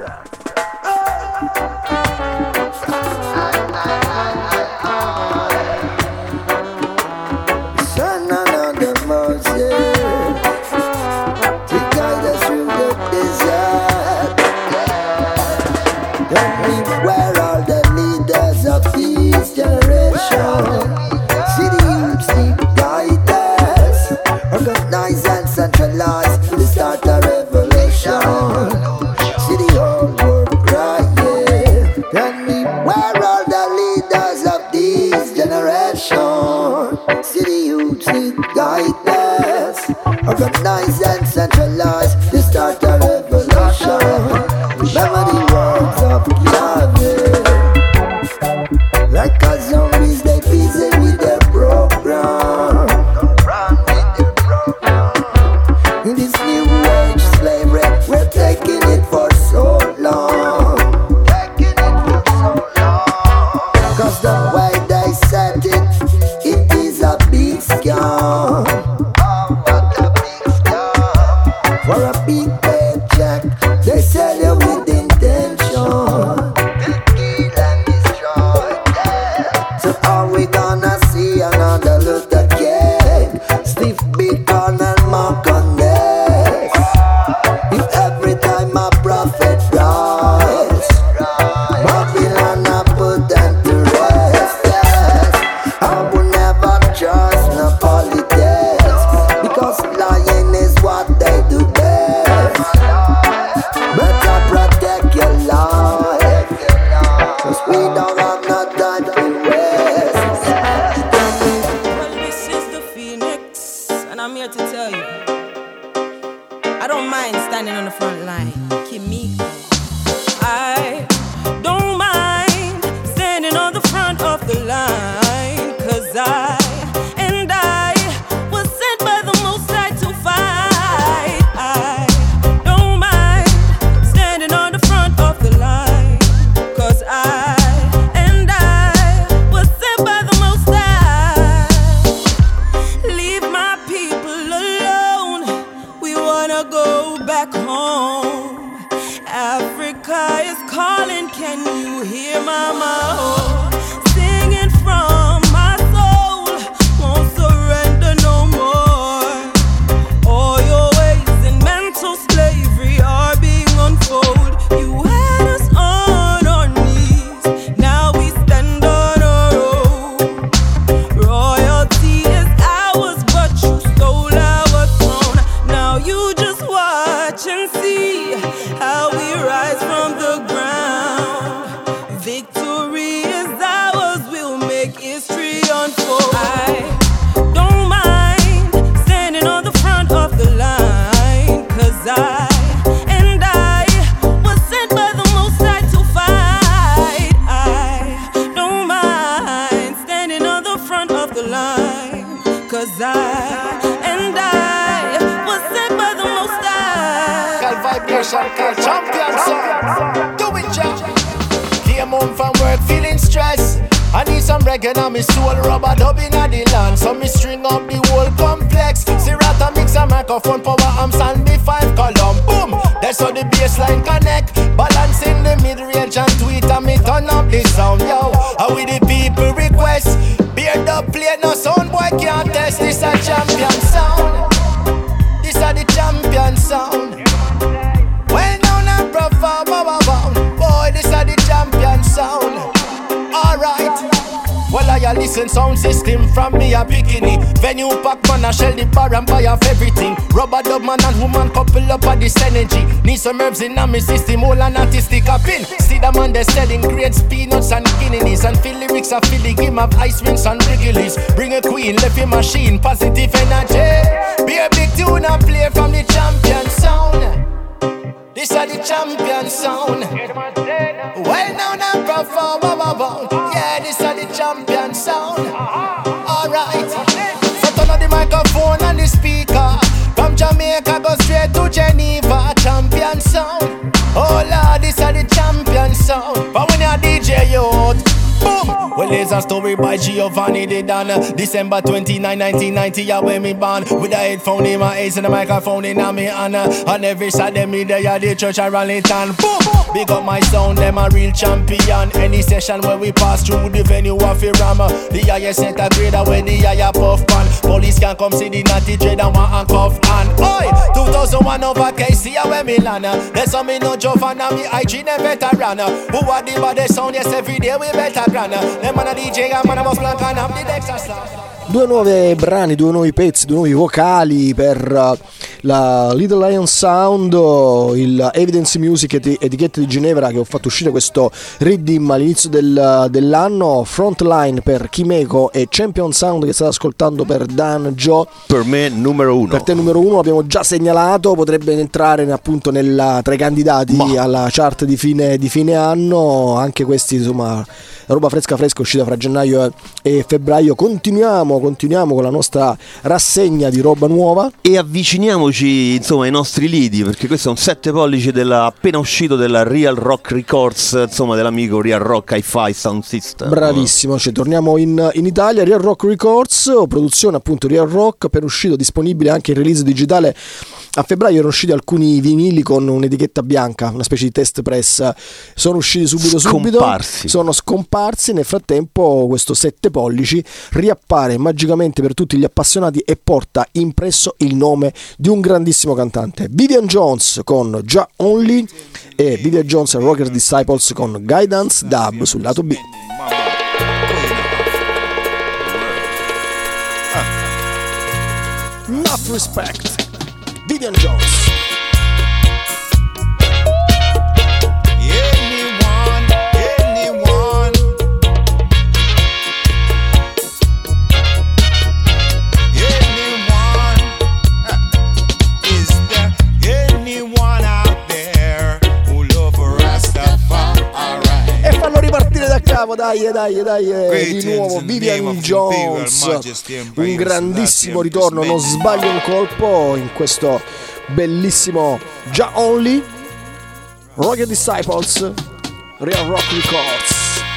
Organize and centralize to start a revolution. See the whole world crying. Tell me where are the leaders of this generation? See the youth need guidance. Organize and centralize to start a revolution. Remember the words of Yahweh. Like a zombies, they busy with their program. and I'm here to tell you, I don't mind standing on the front line. Kimiko. I don't mind standing on the front of the line, 'cause I and I was sent by the Most High to fight. I don't mind standing on the front of the line, 'cause I and I was sent by the Most High. Leave my people alone, we wanna go back home. Africa is calling, can you hear mama? Oh, singing from my soul, won't surrender no more. All your ways in mental slavery are being unfolded. You had us on our knees, now we stand on our own. Royalty is ours, but you stole our throne. Now you just watch and see how we rise from the ground. Victory is ours, we'll make history unfold. I don't mind standing on the front of the line, 'cause I and I was sent by the Most High to fight. I don't mind standing on the front of the line, 'cause I and I was sent by the Most High. Call vibration, call champion song. Do it, Jack. Came home from work feeling stressed. I need some reggae on me soul, rubber dub inna the land. So me string up the whole complex. Sirata mix a microphone, power amps and B five column. Boom, that's how the bassline connect. Balancing the mid-range and tweet and me turn up the sound, yo. How we the people request? Beard up plate, no sound boy can't test. This a champion sound. This a the champion sound. Well known and profound, boy, this a the champion sound. Alright. Well, I listen sound system from me a bikini. Venue pack man a shell the bar and buy off everything. Rubber dub man and woman couple up at this energy. Need some herbs in a me system, whole and artistic a pin. See the man they selling grapes, peanuts and guineas. And feel lyrics a feeling him of ice wings and wriggles. Bring a queen, left a machine, positive energy. Be a big tune and play from the champion sound. This are the champion sound. Well known and profound. Yeah, this are the champion sound. Alright. So turn on the microphone and the speaker. From Jamaica go straight to Geneva. Champion sound. Oh Lord, this are the champion sound. But when you're D J youth, boom. Well, there's a story by Giovanni De Donna. December twenty-ninth, nineteen ninety, yeah, when me born. With a headphone in my ears and a microphone in my hand. On every side, them me there, the church I rally town. Boom! Big up my sound, them a real champion. Any session where we pass through the venue of a rammer. The highest center grader where the higher puff pan. Police can come see the natty dread and one handcuff and oi! two thousand one over K C, yeah, where me land. There's some me no Giovanna, me I G, them veteran. Who are the baddest sound, yes, every day we better grana. Due nuove brani, due nuovi pezzi, due nuovi vocali per uh, la Little Lion Sound, il Evidence Music eti- etichetta di Ginevra che ho fatto uscire questo Riddim all'inizio del, dell'anno. Frontline per Kimeko e Champion Sound che state ascoltando per Dan Joe. Per me numero uno. Per te numero uno, l'abbiamo già segnalato, potrebbe entrare appunto nella, tra i candidati Ma. alla chart di fine, di fine anno. Anche questi insomma roba fresca fresca uscita fra gennaio e febbraio. Continuiamo, continuiamo con la nostra rassegna di roba nuova e avviciniamoci insomma ai nostri lidi, perché questo è un sette pollici della, appena uscito della Real Rock Records, insomma dell'amico Real Rock Hi-Fi Sound System. Bravissimo, cioè, torniamo in, in Italia. Real Rock Records, produzione appunto Real Rock, per uscito disponibile anche il release digitale. A febbraio erano usciti alcuni vinili con un'etichetta bianca, una specie di test press, sono usciti subito subito, scomparsi. sono scomparsi. Nel frattempo questo sette pollici riappare magicamente per tutti gli appassionati e porta impresso il nome di un grandissimo cantante, Vivian Jones con Jah Only e Vivian Jones and Rocker Disciples con Guidance Dub sul lato B. Enough respect, Vivian Jones. Anyone Bravo, dai, dai, dai, eh, di nuovo Vivian Jones, un grandissimo ritorno, non sbaglio un colpo in questo bellissimo Jah Only, Rocket Disciples, Real Rock Records.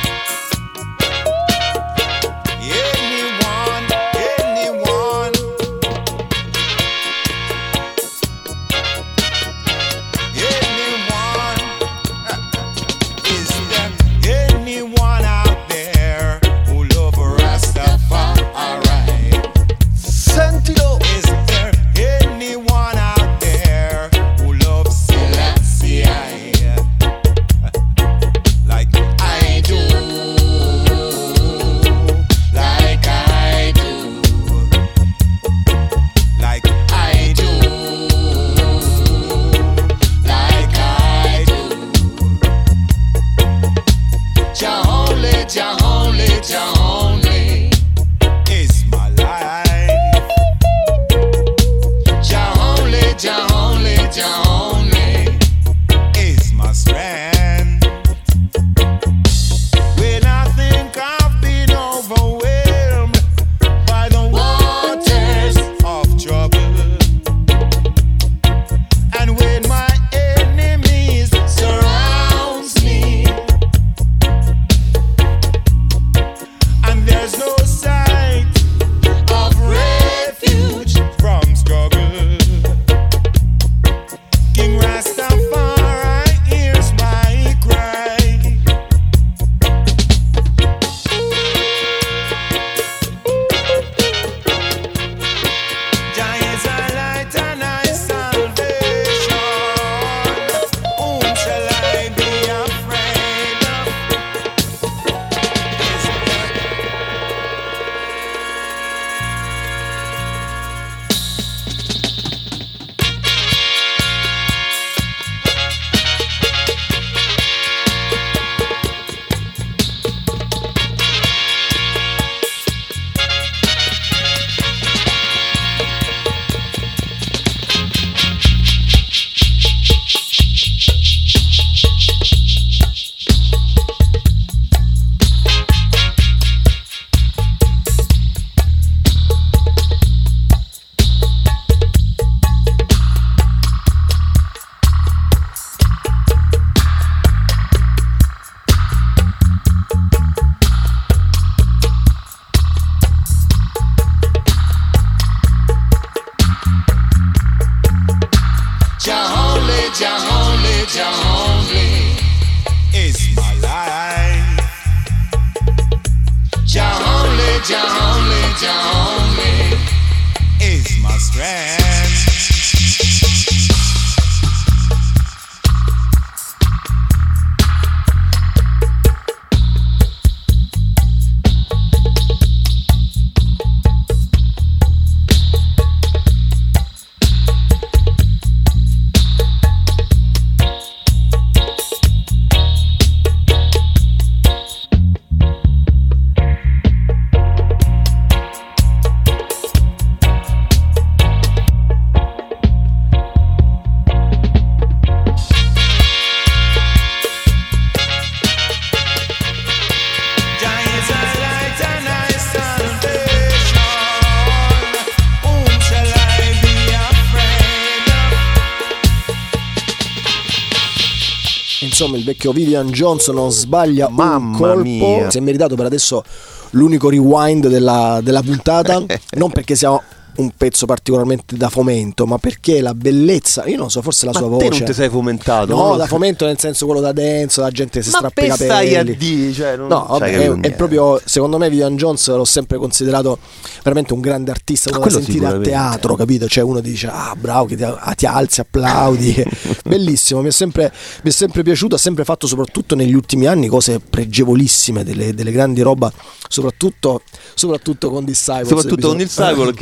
Insomma, il vecchio Vivian Jones non sbaglia Mamma un colpo mia. Si è meritato per adesso l'unico rewind della, della puntata. Non perché siamo un pezzo particolarmente da fomento, ma perché la bellezza, io non so, forse la ma sua te voce non ti sei fomentato? No, non da fomento nel senso quello da denso, la gente si ma strappa i capelli. Stai a dire, cioè, non no, vabbè, è, è proprio, secondo me Vivian Jones l'ho sempre considerato veramente un grande artista, uno da sentire a teatro, capito? Cioè uno dice "Ah, bravo, che ti, ah, ti alzi, applaudi". Bellissimo, mi è sempre mi è sempre piaciuto, ha sempre fatto soprattutto negli ultimi anni cose pregevolissime, delle, delle grandi roba, soprattutto soprattutto con Disciples. Soprattutto con Disciples che ce lo siamo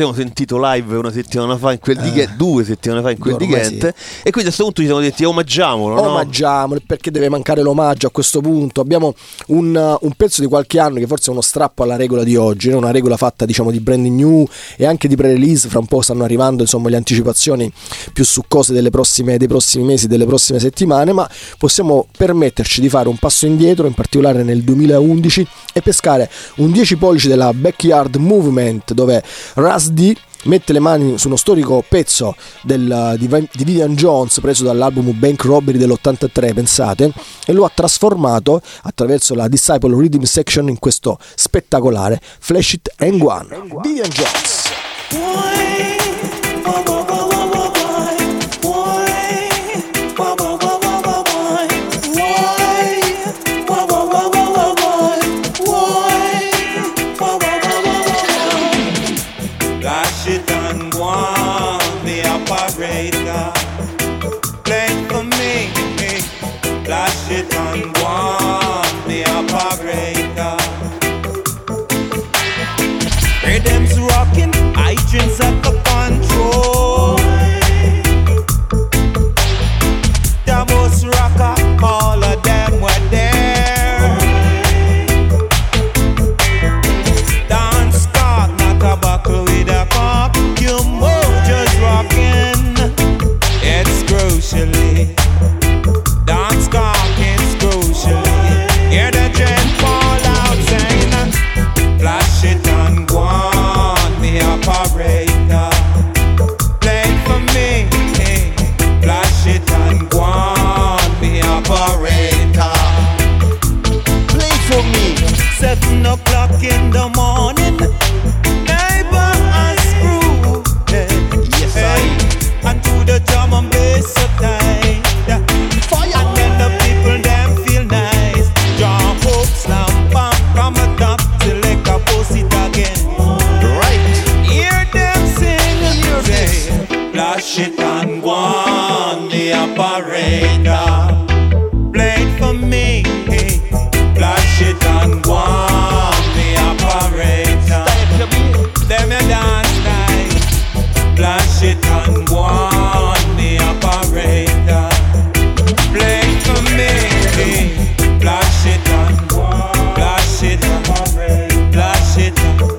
abbiamo sentito live una settimana fa in quel di Eh. due settimane fa in quel di Ormai Ghent, e quindi a questo punto ci siamo detti omaggiamolo, no? Omaggiamolo, perché deve mancare l'omaggio a questo punto. Abbiamo un, un pezzo di qualche anno che forse è uno strappo alla regola di oggi, no? Una regola fatta diciamo di brand new e anche di pre-release. Fra un po' stanno arrivando insomma le anticipazioni più succose delle prossime, dei prossimi mesi, delle prossime settimane, ma possiamo permetterci di fare un passo indietro, in particolare nel duemilaundici, e pescare un dieci pollici della Backyard Movement, dove Ras D mette le mani su uno storico pezzo del, di, di Vivian Jones preso dall'album Bank Robbery dell'ottantatré, pensate, e lo ha trasformato attraverso la Disciple Rhythm Section in questo spettacolare Flash It and One. Vivian Jones. Rhythms rocking, iTunes at the control. The most rocker, all of them were there. Dance card, not a buckle with a cock. You move just rocking. It's crucially. Dance cock, it's crucially. Hear the gen fall out saying, flash it and go on, the operator. Play for me, hey. Flash it and go on, the operator. Play for me. Seven o'clock in the morning, neighbor and screw, hey. Yes, hey. And to the drum and bass so tight. Fire. And then the people them feel nice. Jump up, slam, bam, from a top till like a post it again. Right. Hear them sing, hear say, flash it and go on, the operator. Play it for me, hey. Flash it and go on, the operator. Them a dance night. Flash it and go on, the operator. Play it for me, hey. Flash it and go on, flash it and flash it and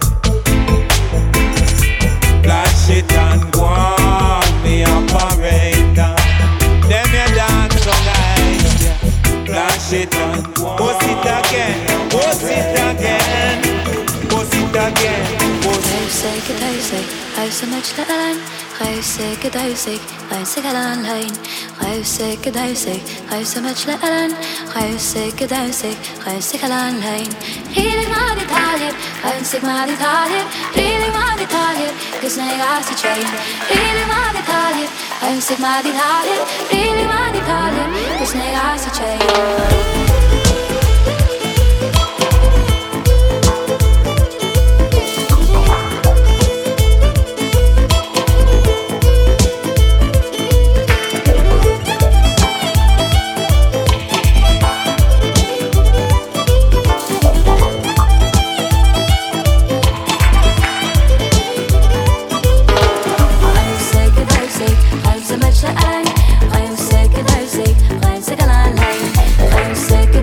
flash it and go on, the operator. Them a dance so nice, yeah. Flash it and post it again, post it again, post it again, post it. Huisik, het huisik, huis met je lijn. Huisik, het huisik, huisik aan lijn. Huisik, het huisik, huis met je lijn. Huisik, het huisik, huisik aan lijn. Healing maar dit haar, huisik maar dit haar. Healing maar dit haar, dus nee als het train. Healing maar dit haar, huisik maar dit haar. Healing maar dit haar, dus nee als het train. I'm sick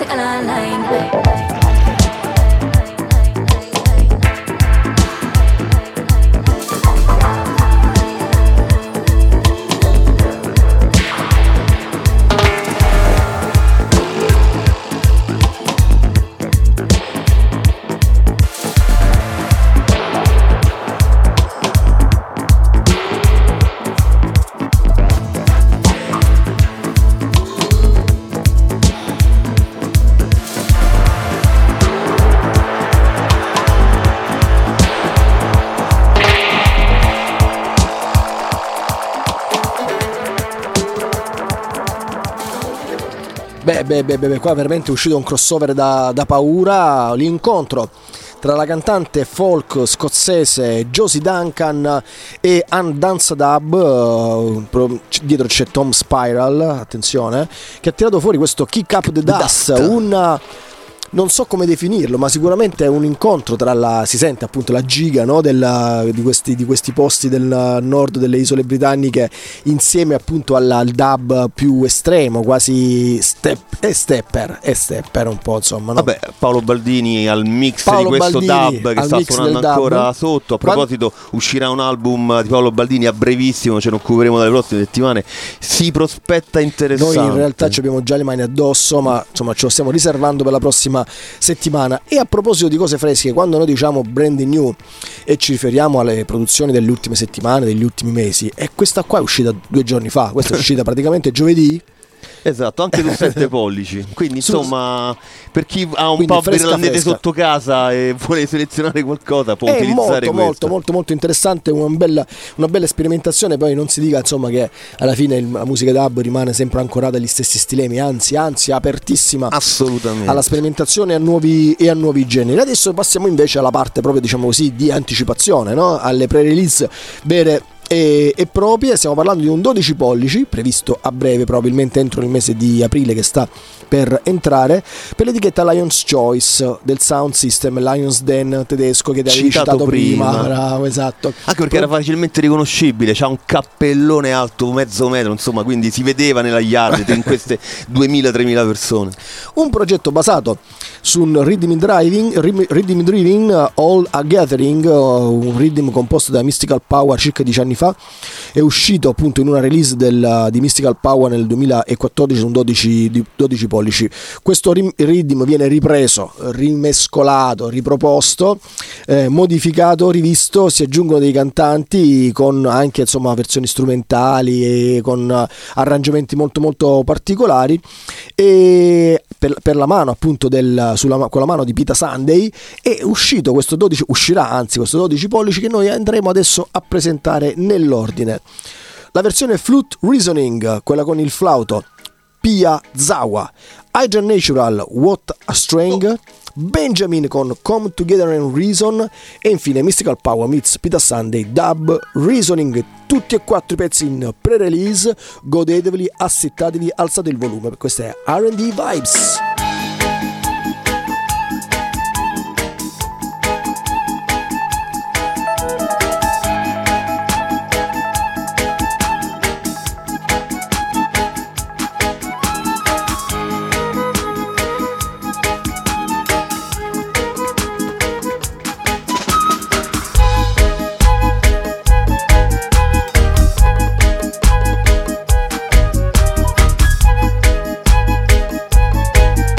second line. Beh, beh, beh, beh, qua veramente è uscito un crossover da, da paura, l'incontro tra la cantante folk scozzese Josie Duncan e Ann Dansadab, dietro c'è Tom Spiral, attenzione, che ha tirato fuori questo Kick Up the Dust, Dust. un... non so come definirlo, ma sicuramente è un incontro tra la, si sente appunto la giga, no, della, di, questi, di questi posti del nord delle isole britanniche insieme appunto alla, al dub più estremo, quasi step, e stepper e stepper un po', insomma, no? Vabbè, Paolo Baldini al mix Paolo di questo Baldini dub che al sta mix suonando del ancora dub. sotto. A proposito, Quando... uscirà un album di Paolo Baldini a brevissimo, ce ne occuperemo dalle prossime settimane. Si prospetta interessante. Noi in realtà ci abbiamo già le mani addosso, ma insomma ce lo stiamo riservando per la prossima settimana. E a proposito di cose fresche, quando noi diciamo brand new e ci riferiamo alle produzioni delle ultime settimane, degli ultimi mesi, e questa qua è uscita due giorni fa, questa è uscita praticamente giovedì. Esatto, anche su sette pollici. Quindi insomma, per chi ha un Quindi po' fresca, berlandete fresca. sotto casa e vuole selezionare qualcosa, può È utilizzare molto questa. molto molto molto interessante, una bella, una bella sperimentazione. Poi non si dica insomma che alla fine il- la musica dub rimane sempre ancorata agli stessi stilemi, anzi anzi apertissima Assolutamente. alla sperimentazione e a nuovi, e a nuovi generi. Adesso passiamo invece alla parte proprio, diciamo così, di anticipazione, no? Alle pre-release vere e, e proprie. Stiamo parlando di un dodici pollici previsto a breve, probabilmente entro il mese di aprile che sta per entrare, per l'etichetta Lion's Choice del sound system Lions Den tedesco che ti avevi Citato citato prima. prima. Bravo, esatto. Anche perché era facilmente riconoscibile, c'ha un cappellone alto mezzo metro, insomma, quindi si vedeva nella yard in queste duemila-tremila persone. Un progetto basato su un rhythm driving, rhythm rhythm driving uh, All a Gathering, uh, un rhythm composto da Mystical Power circa dieci anni fa. È uscito appunto in una release del, di Mystical Power nel duemilaquattordici, un dodici, di dodici pollici. Questo rim- rhythm viene ripreso, rimescolato, riproposto, eh, modificato, rivisto. Si aggiungono dei cantanti con anche insomma versioni strumentali e con uh, arrangiamenti molto molto particolari, e per, per la mano appunto del, sulla, con la mano di Pita Sunday è uscito questo dodici, uscirà anzi questo dodici pollici che noi andremo adesso a presentare nell'ordine. La versione Flute Reasoning, quella con il flauto, Pia Zawa, Hydra Natural, What a String, Benjamin con Come Together and Reason, e infine Mystical Power meets Pita Sunday Dub Reasoning. Tutti e quattro i pezzi in pre-release, godeteveli, assettatevi, alzate il volume, questa è R and D Vibes. Thank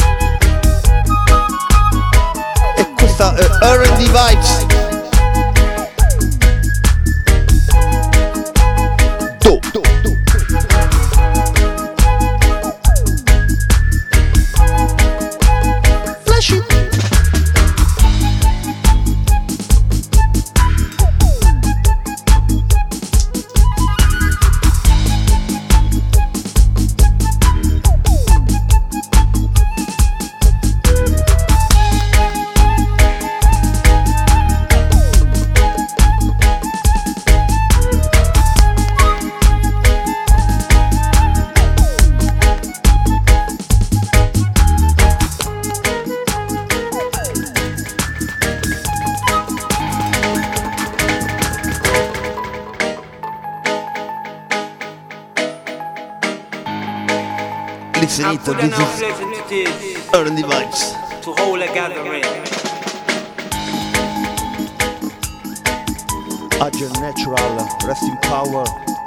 mixing it. This is R and D Vibes. To hold a gathering. Agile Natural, rest in power.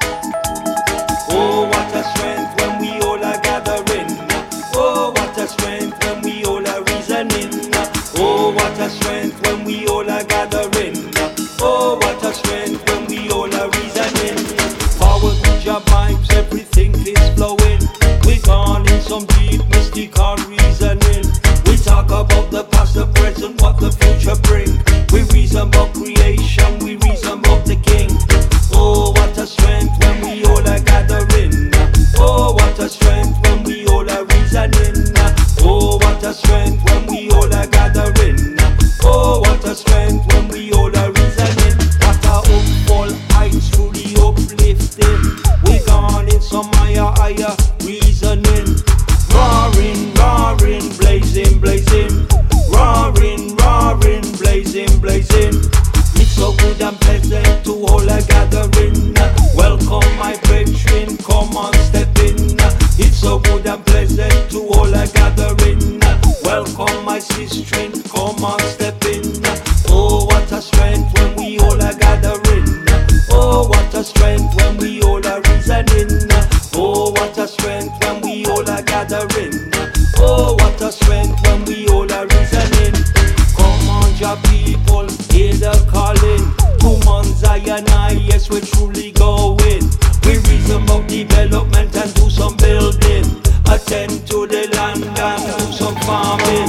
Oh, what a strength when we all are gathering. Oh, what a strength when we all are reasoning. Oh, what a strength when we all are gathering. Oh, what a strength when we all are reasoning. Power with your vibes, everything is flowing. We're gone in some deep mystical reasoning. We talk about the past, the present, what the future bring. We reason about creation, we reason about the king. Oh, what a strength when we all are gathering. Oh, what a strength when we all are reasoning. Oh, what a strength when we all are gathering. Oh, what a strength when we all are reasoning. What a upfall heights truly uplifting. We gone in some higher, higher reasoning. Roaring, roaring, blazing, blazing. Roaring, roaring, blazing, blazing. It's so good and pleasant to all a gathering. Welcome my brethren, come on step in. It's so good and pleasant to all a gathering. Welcome my sister, come on step in. Oh, what a strength when we all are gathering. Oh, what a strength when we all are reasoning. Oh, what a strength when we all are gathering. Oh, what a strength when we all are reasoning. Come on, your people, hear the calling. Two months I and I, yes, we're truly going. We reason about development and do some building. Attend to the land and do some farming.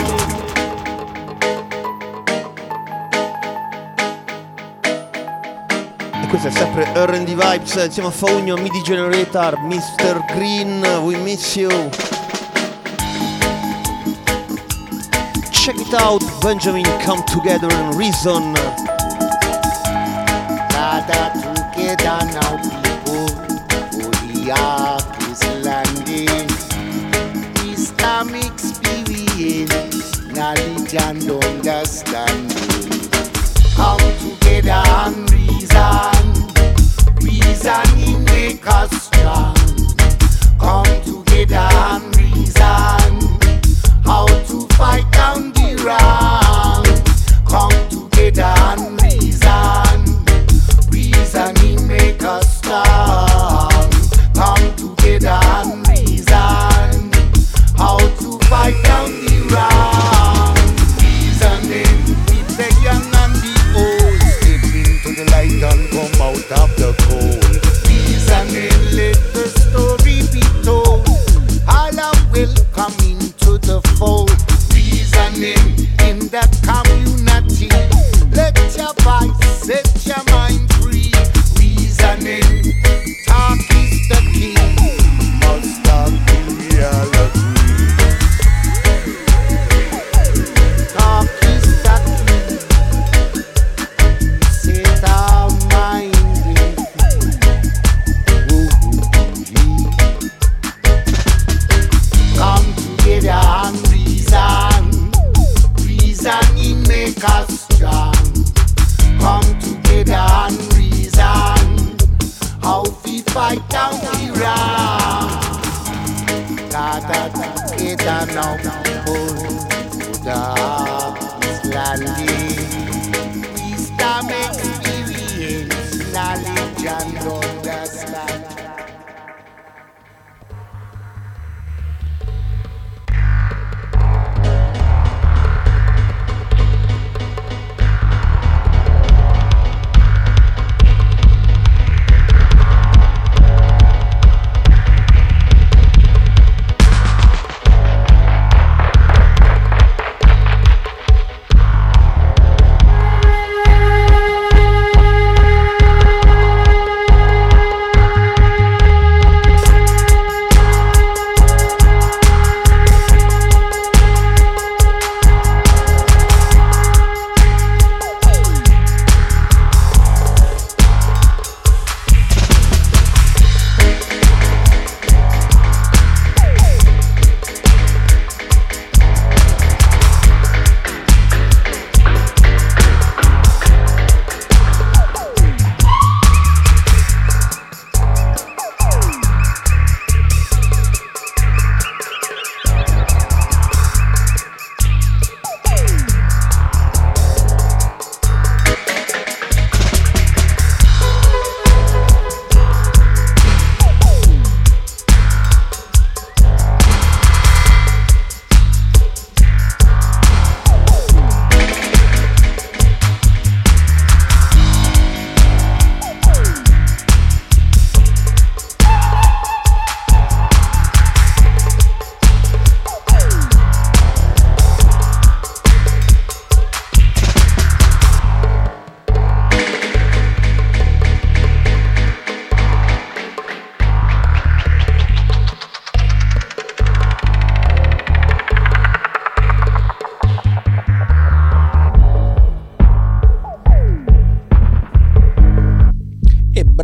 E questo è sempre R and D Vibes insieme a Faugno, Midi Generator, mister Green, we miss you. Check it out, Benjamin, come together and reason. Gather together now, people, for the ark is landing. Wisdom, experience, knowledge and understanding. Come together and reason. Reasoning make us strong. Come together and reason. How to fight down the wrong. Come together and reason. Reasoning make us strong. Come together and reason. How to fight down the wrong. Reasoning with the young and the old. Step into the light and come out of the cold. Reasoning, let the story be told. All are welcome into the fold. Reasoning in that community. Let your voice set your mind free. Reasoning, talk is the key. Must talk in reality. Talk is the key. Set our mind come together and reason. Reasoning make us strong. Come together and reason. How we fight down the wrong. Gather together now, people. The ark is landing. Wisdom, experience, knowledge and understanding.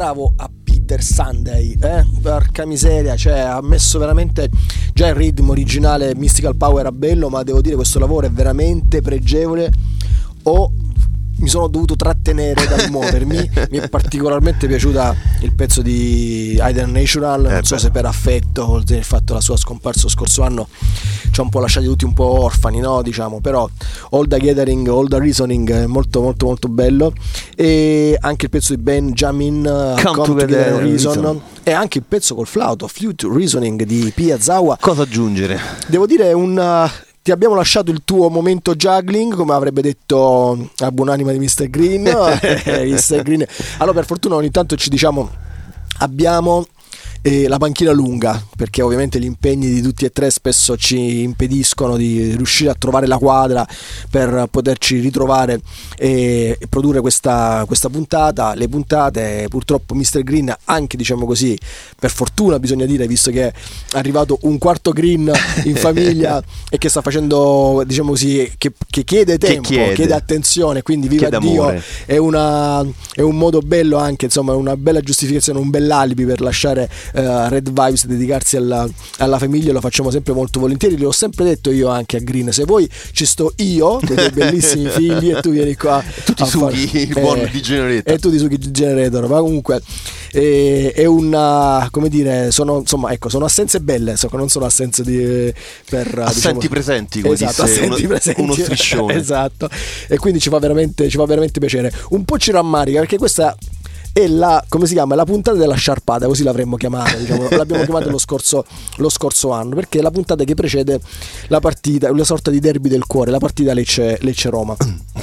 bravo a Peter Sunday, eh? Porca miseria, cioè ha messo veramente, già il ritmo originale Mystical Power era bello, ma devo dire questo lavoro è veramente pregevole. O mi sono dovuto trattenere dal muovermi. Mi è particolarmente piaciuta il pezzo di Hidden Natural, non eh so beh. se per affetto o il fatto la sua scomparsa lo scorso anno ci ha un po' lasciati tutti un po' orfani, no, diciamo, però All the Gathering, All the Reasoning è molto molto molto bello, e anche il pezzo di Benjamin uh, Come, Come Together Reason, Reason, e anche il pezzo col flauto Flute Reasoning di Piazzawa. Cosa aggiungere? Devo dire un uh, ti abbiamo lasciato il tuo momento juggling, come avrebbe detto la buonanima di mister Green. mister Green. Allora, per fortuna ogni tanto ci diciamo abbiamo eh, la panchina lunga, perché ovviamente gli impegni di tutti e tre spesso ci impediscono di riuscire a trovare la quadra per poterci ritrovare e, e produrre questa, questa puntata. Le puntate, purtroppo mister Green, anche diciamo così, per fortuna bisogna dire, visto che è arrivato un quarto Green in famiglia e che sta facendo, diciamo così, che, che chiede tempo, che chiede. chiede attenzione, quindi viva chiede Dio, amore. È, una, è un modo bello anche, insomma, una bella giustificazione, un bell'alibi per lasciare uh, Red Vibes, dedicarsi alla, alla famiglia. Lo facciamo sempre molto volentieri, l'ho sempre detto io anche a Green: se vuoi ci sto io con i tuoi bellissimi figli e tu vieni qua, tu ti sughi far... il buon eh, di Generator e tu ti sughi il Generator. Ma comunque eh, è una, come dire, sono insomma, ecco, sono assenze belle, so, non sono assenze di per assenti diciamo, presenti, come esatto, disse assenti uno, presenti, uno striscione. Esatto, e quindi ci fa veramente ci fa veramente piacere. Un po' ci rammarica perché questa è la, come si chiama, la puntata della sciarpata, così l'avremmo chiamata, diciamo, l'abbiamo chiamata lo scorso, lo scorso anno, perché è la puntata che precede la partita, una sorta di derby del cuore, la partita Lecce, Lecce-Roma.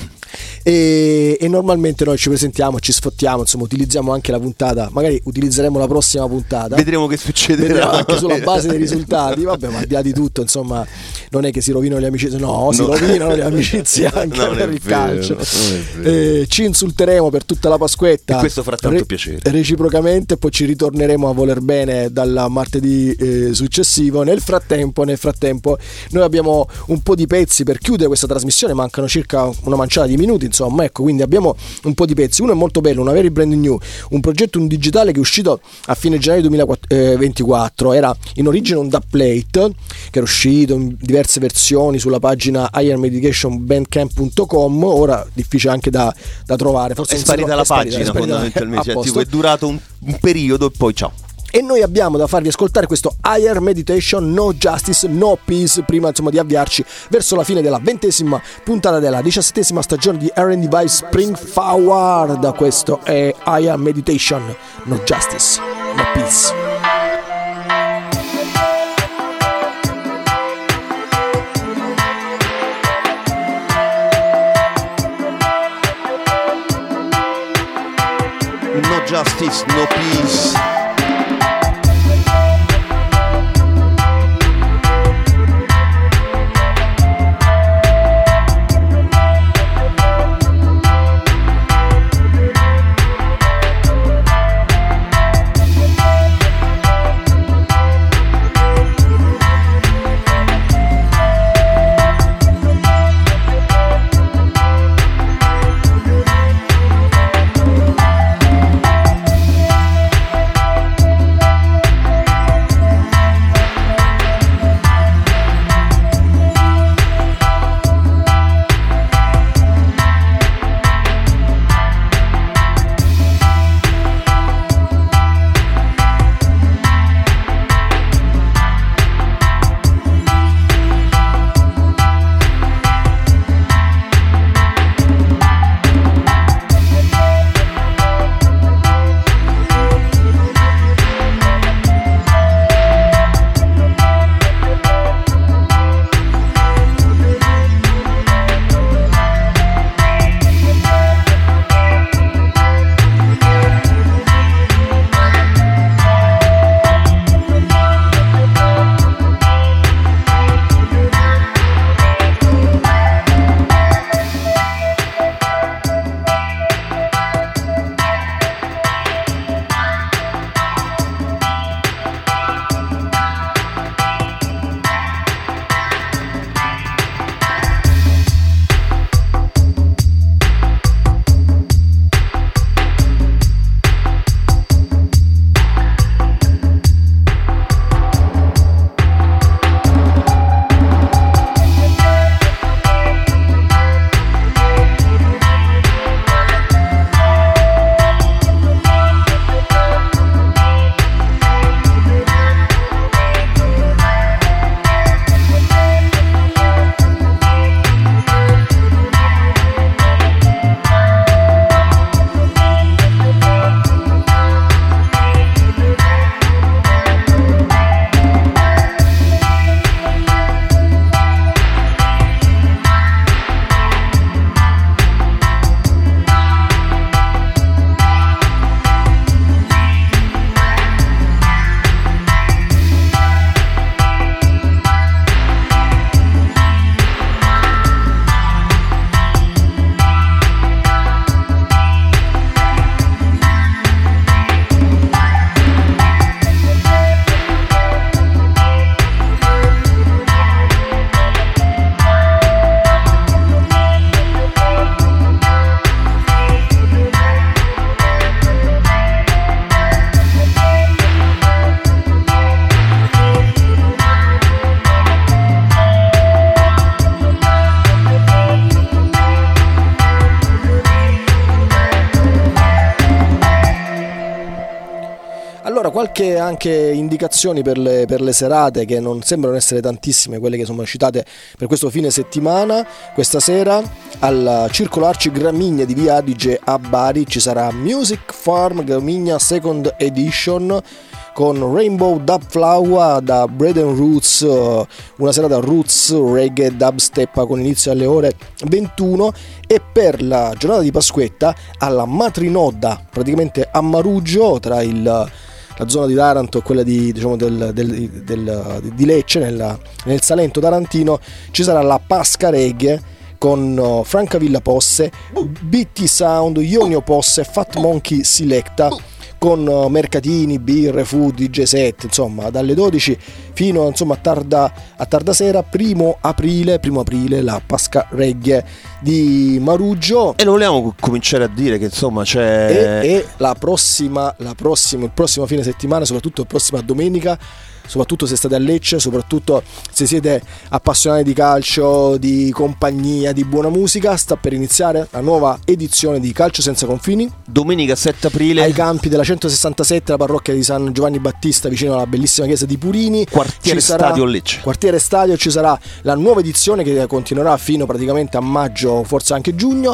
E, e normalmente noi ci presentiamo, ci sfottiamo, insomma utilizziamo anche la puntata, magari utilizzeremo la prossima puntata, vedremo che succederà, vedremo anche sulla base dei risultati, vabbè, ma al di là di tutto, insomma, non è che si rovinano le amicizie, no, si no. rovinano le amicizie anche non per il vero, calcio, eh, ci insulteremo per tutta la Pasquetta, e questo farà tanto re- piacere reciprocamente, poi ci ritorneremo a voler bene dal martedì eh, successivo. Nel frattempo nel frattempo noi abbiamo un po' di pezzi per chiudere questa trasmissione, mancano circa una manciata di minuti, insomma, ecco, quindi abbiamo un po' di pezzi. Uno è molto bello, una very brand new, un progetto, un digitale che è uscito a fine gennaio duemilaventiquattro, era in origine un dubplate che era uscito in diverse versioni sulla pagina higher medication bandcamp punto com, ora difficile anche da, da trovare, forse è sparita la pagina, sparita, fondamentalmente, cioè, tipo, è durato un, un periodo e poi ciao. E noi abbiamo da farvi ascoltare questo Higher Meditation, No Justice, No Peace, prima insomma di avviarci verso la fine della ventesima puntata della diciassettesima stagione di R and D Vibe Spring Forward. Questo è Higher Meditation, No Justice, No Peace. No justice, no peace. qualche anche indicazioni per le, per le serate, che non sembrano essere tantissime quelle che sono citate per questo fine settimana. Questa sera al Circolo Arci Gramigna di Via Adige a Bari ci sarà Music Farm Gramigna Second Edition con Rainbow Dub Flower da Braden Roots, una serata roots, reggae, dubstep con inizio alle ore ventuno. E per la giornata di Pasquetta alla Matrinoda, praticamente a Maruggio, tra il, la zona di Taranto e quella di, diciamo, del, del, del, di Lecce, nella, nel Salento tarantino, ci sarà la Pasca Reggae con uh, Francavilla Posse, B T Sound, Ionio Posse, Fat Monkey Selecta, con uh, mercatini, birre, food, D J set, insomma dalle dodici fino insomma a tarda, a tarda sera, primo aprile, primo aprile la Pasca Reggae di Maruggio. E lo vogliamo cominciare a dire che insomma c'è... E, e la prossima, la prossima, il prossimo fine settimana, soprattutto la prossima domenica, soprattutto se state a Lecce, soprattutto se siete appassionati di calcio, di compagnia, di buona musica, sta per iniziare la nuova edizione di Calcio Senza Confini. Domenica sette aprile ai campi della centosessantasette, la parrocchia di San Giovanni Battista, vicino alla bellissima chiesa di Purini. Quartiere sarà, Stadio Lecce. Quartiere Stadio, ci sarà la nuova edizione che continuerà fino praticamente a maggio, forse anche giugno,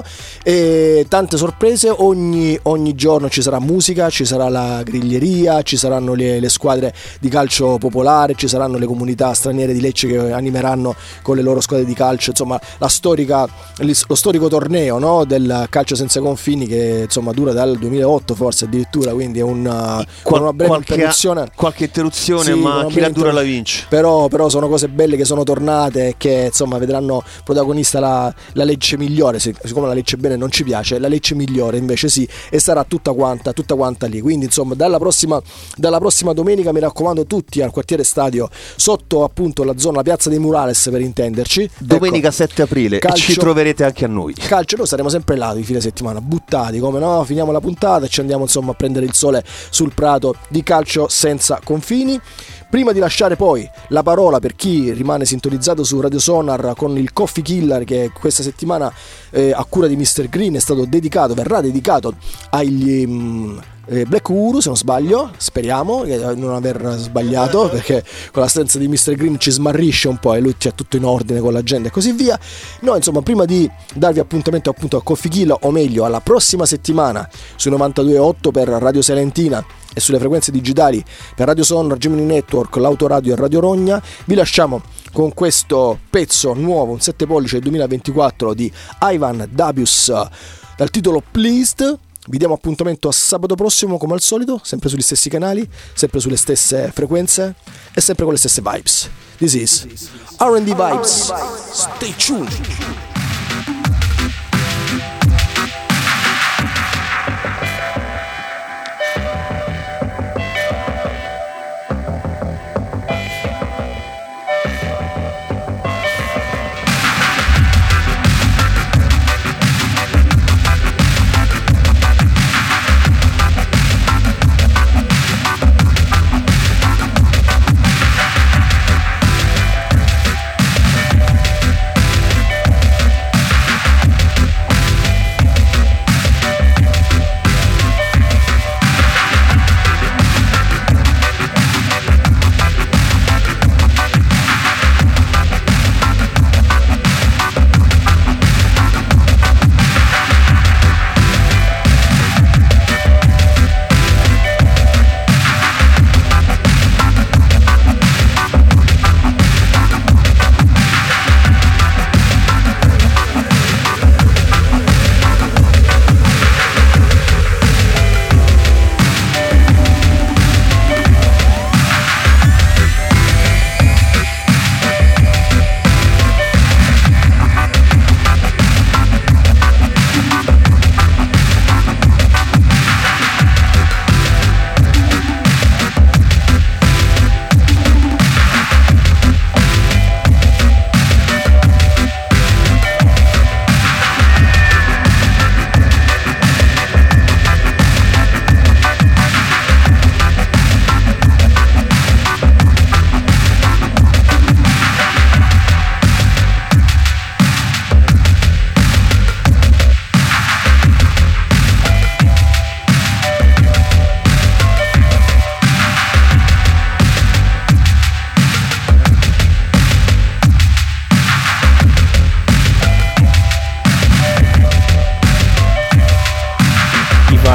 e tante sorprese. Ogni, ogni giorno ci sarà musica, ci sarà la griglieria, ci saranno le, le squadre di calcio popolare, ci saranno le comunità straniere di Lecce che animeranno con le loro squadre di calcio, insomma la storica, lo storico torneo, no, del Calcio Senza Confini, che insomma dura dal duemilaotto forse addirittura, quindi è una, Qual- una breve qualche, interruzione qualche interruzione, sì, ma chi la dura la vince. Però, però sono cose belle che sono tornate e che insomma vedranno protagonista la, la Lecce migliore. Siccome la Lecce bene non ci piace, la Lecce migliore invece sì, e sarà tutta quanta, tutta quanta lì. Quindi insomma dalla prossima, dalla prossima domenica mi raccomando tutti al Quartiere Stadio, sotto appunto la zona, la piazza dei Murales per intenderci. Domenica ecco, sette aprile calcio, e ci troverete anche a noi. Calcio, noi saremo sempre là di fine settimana, buttati come no, finiamo la puntata e ci andiamo insomma a prendere il sole sul prato di Calcio Senza Confini. Prima di lasciare poi la parola per chi rimane sintonizzato su Radio Sonar con il Coffee Killer, che questa settimana eh, a cura di mister Green è stato dedicato, verrà dedicato agli um, eh, Black Uhuru, se non sbaglio, speriamo di non aver sbagliato, perché con l'assenza di mister Green ci smarrisce un po' e lui c'è tutto in ordine con l'agenda e così via. No, insomma, prima di darvi appuntamento appunto a Coffee Killer, o meglio alla prossima settimana sui novantadue virgola otto per Radio Salentina e sulle frequenze digitali per Radio Sonar, Gemini Network, l'Autoradio e Radio Rogna, vi lasciamo con questo pezzo nuovo, un sette pollici del duemilaventiquattro di Ivan Dabius dal titolo Pleased. Vi diamo appuntamento a sabato prossimo come al solito, sempre sugli stessi canali, sempre sulle stesse frequenze e sempre con le stesse vibes. This is R and D Vibes. Stay tuned.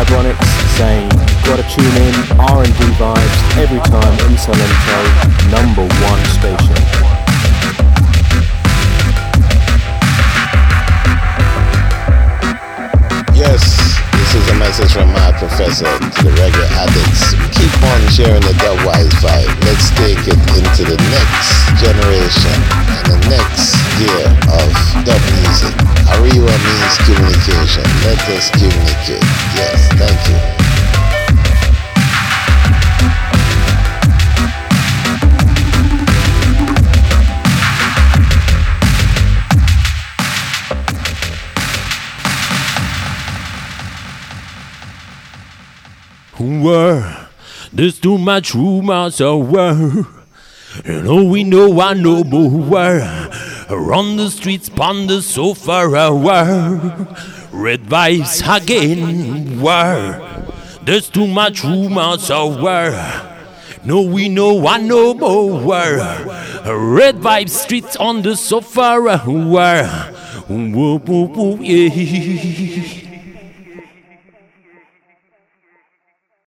Vibronics saying, gotta tune in, R and B vibes, every time in Salento, number one station. Yes, this is a message from my professor to the reggae addicts. Keep on sharing the dubwise vibe. Let's take it into the next generation and the next year of dub music. Ariwa means communication. Let us communicate. Yes, thank you. Word, there's too much rumors of word. You know we know I know more word. Around the streets, pon the sofa, a word. Red vibes again, word. There's too much rumors of word. No, we know I know more word. Red vibes, streets on the sofa, a word. Whoop, whoop, whoop, yeah.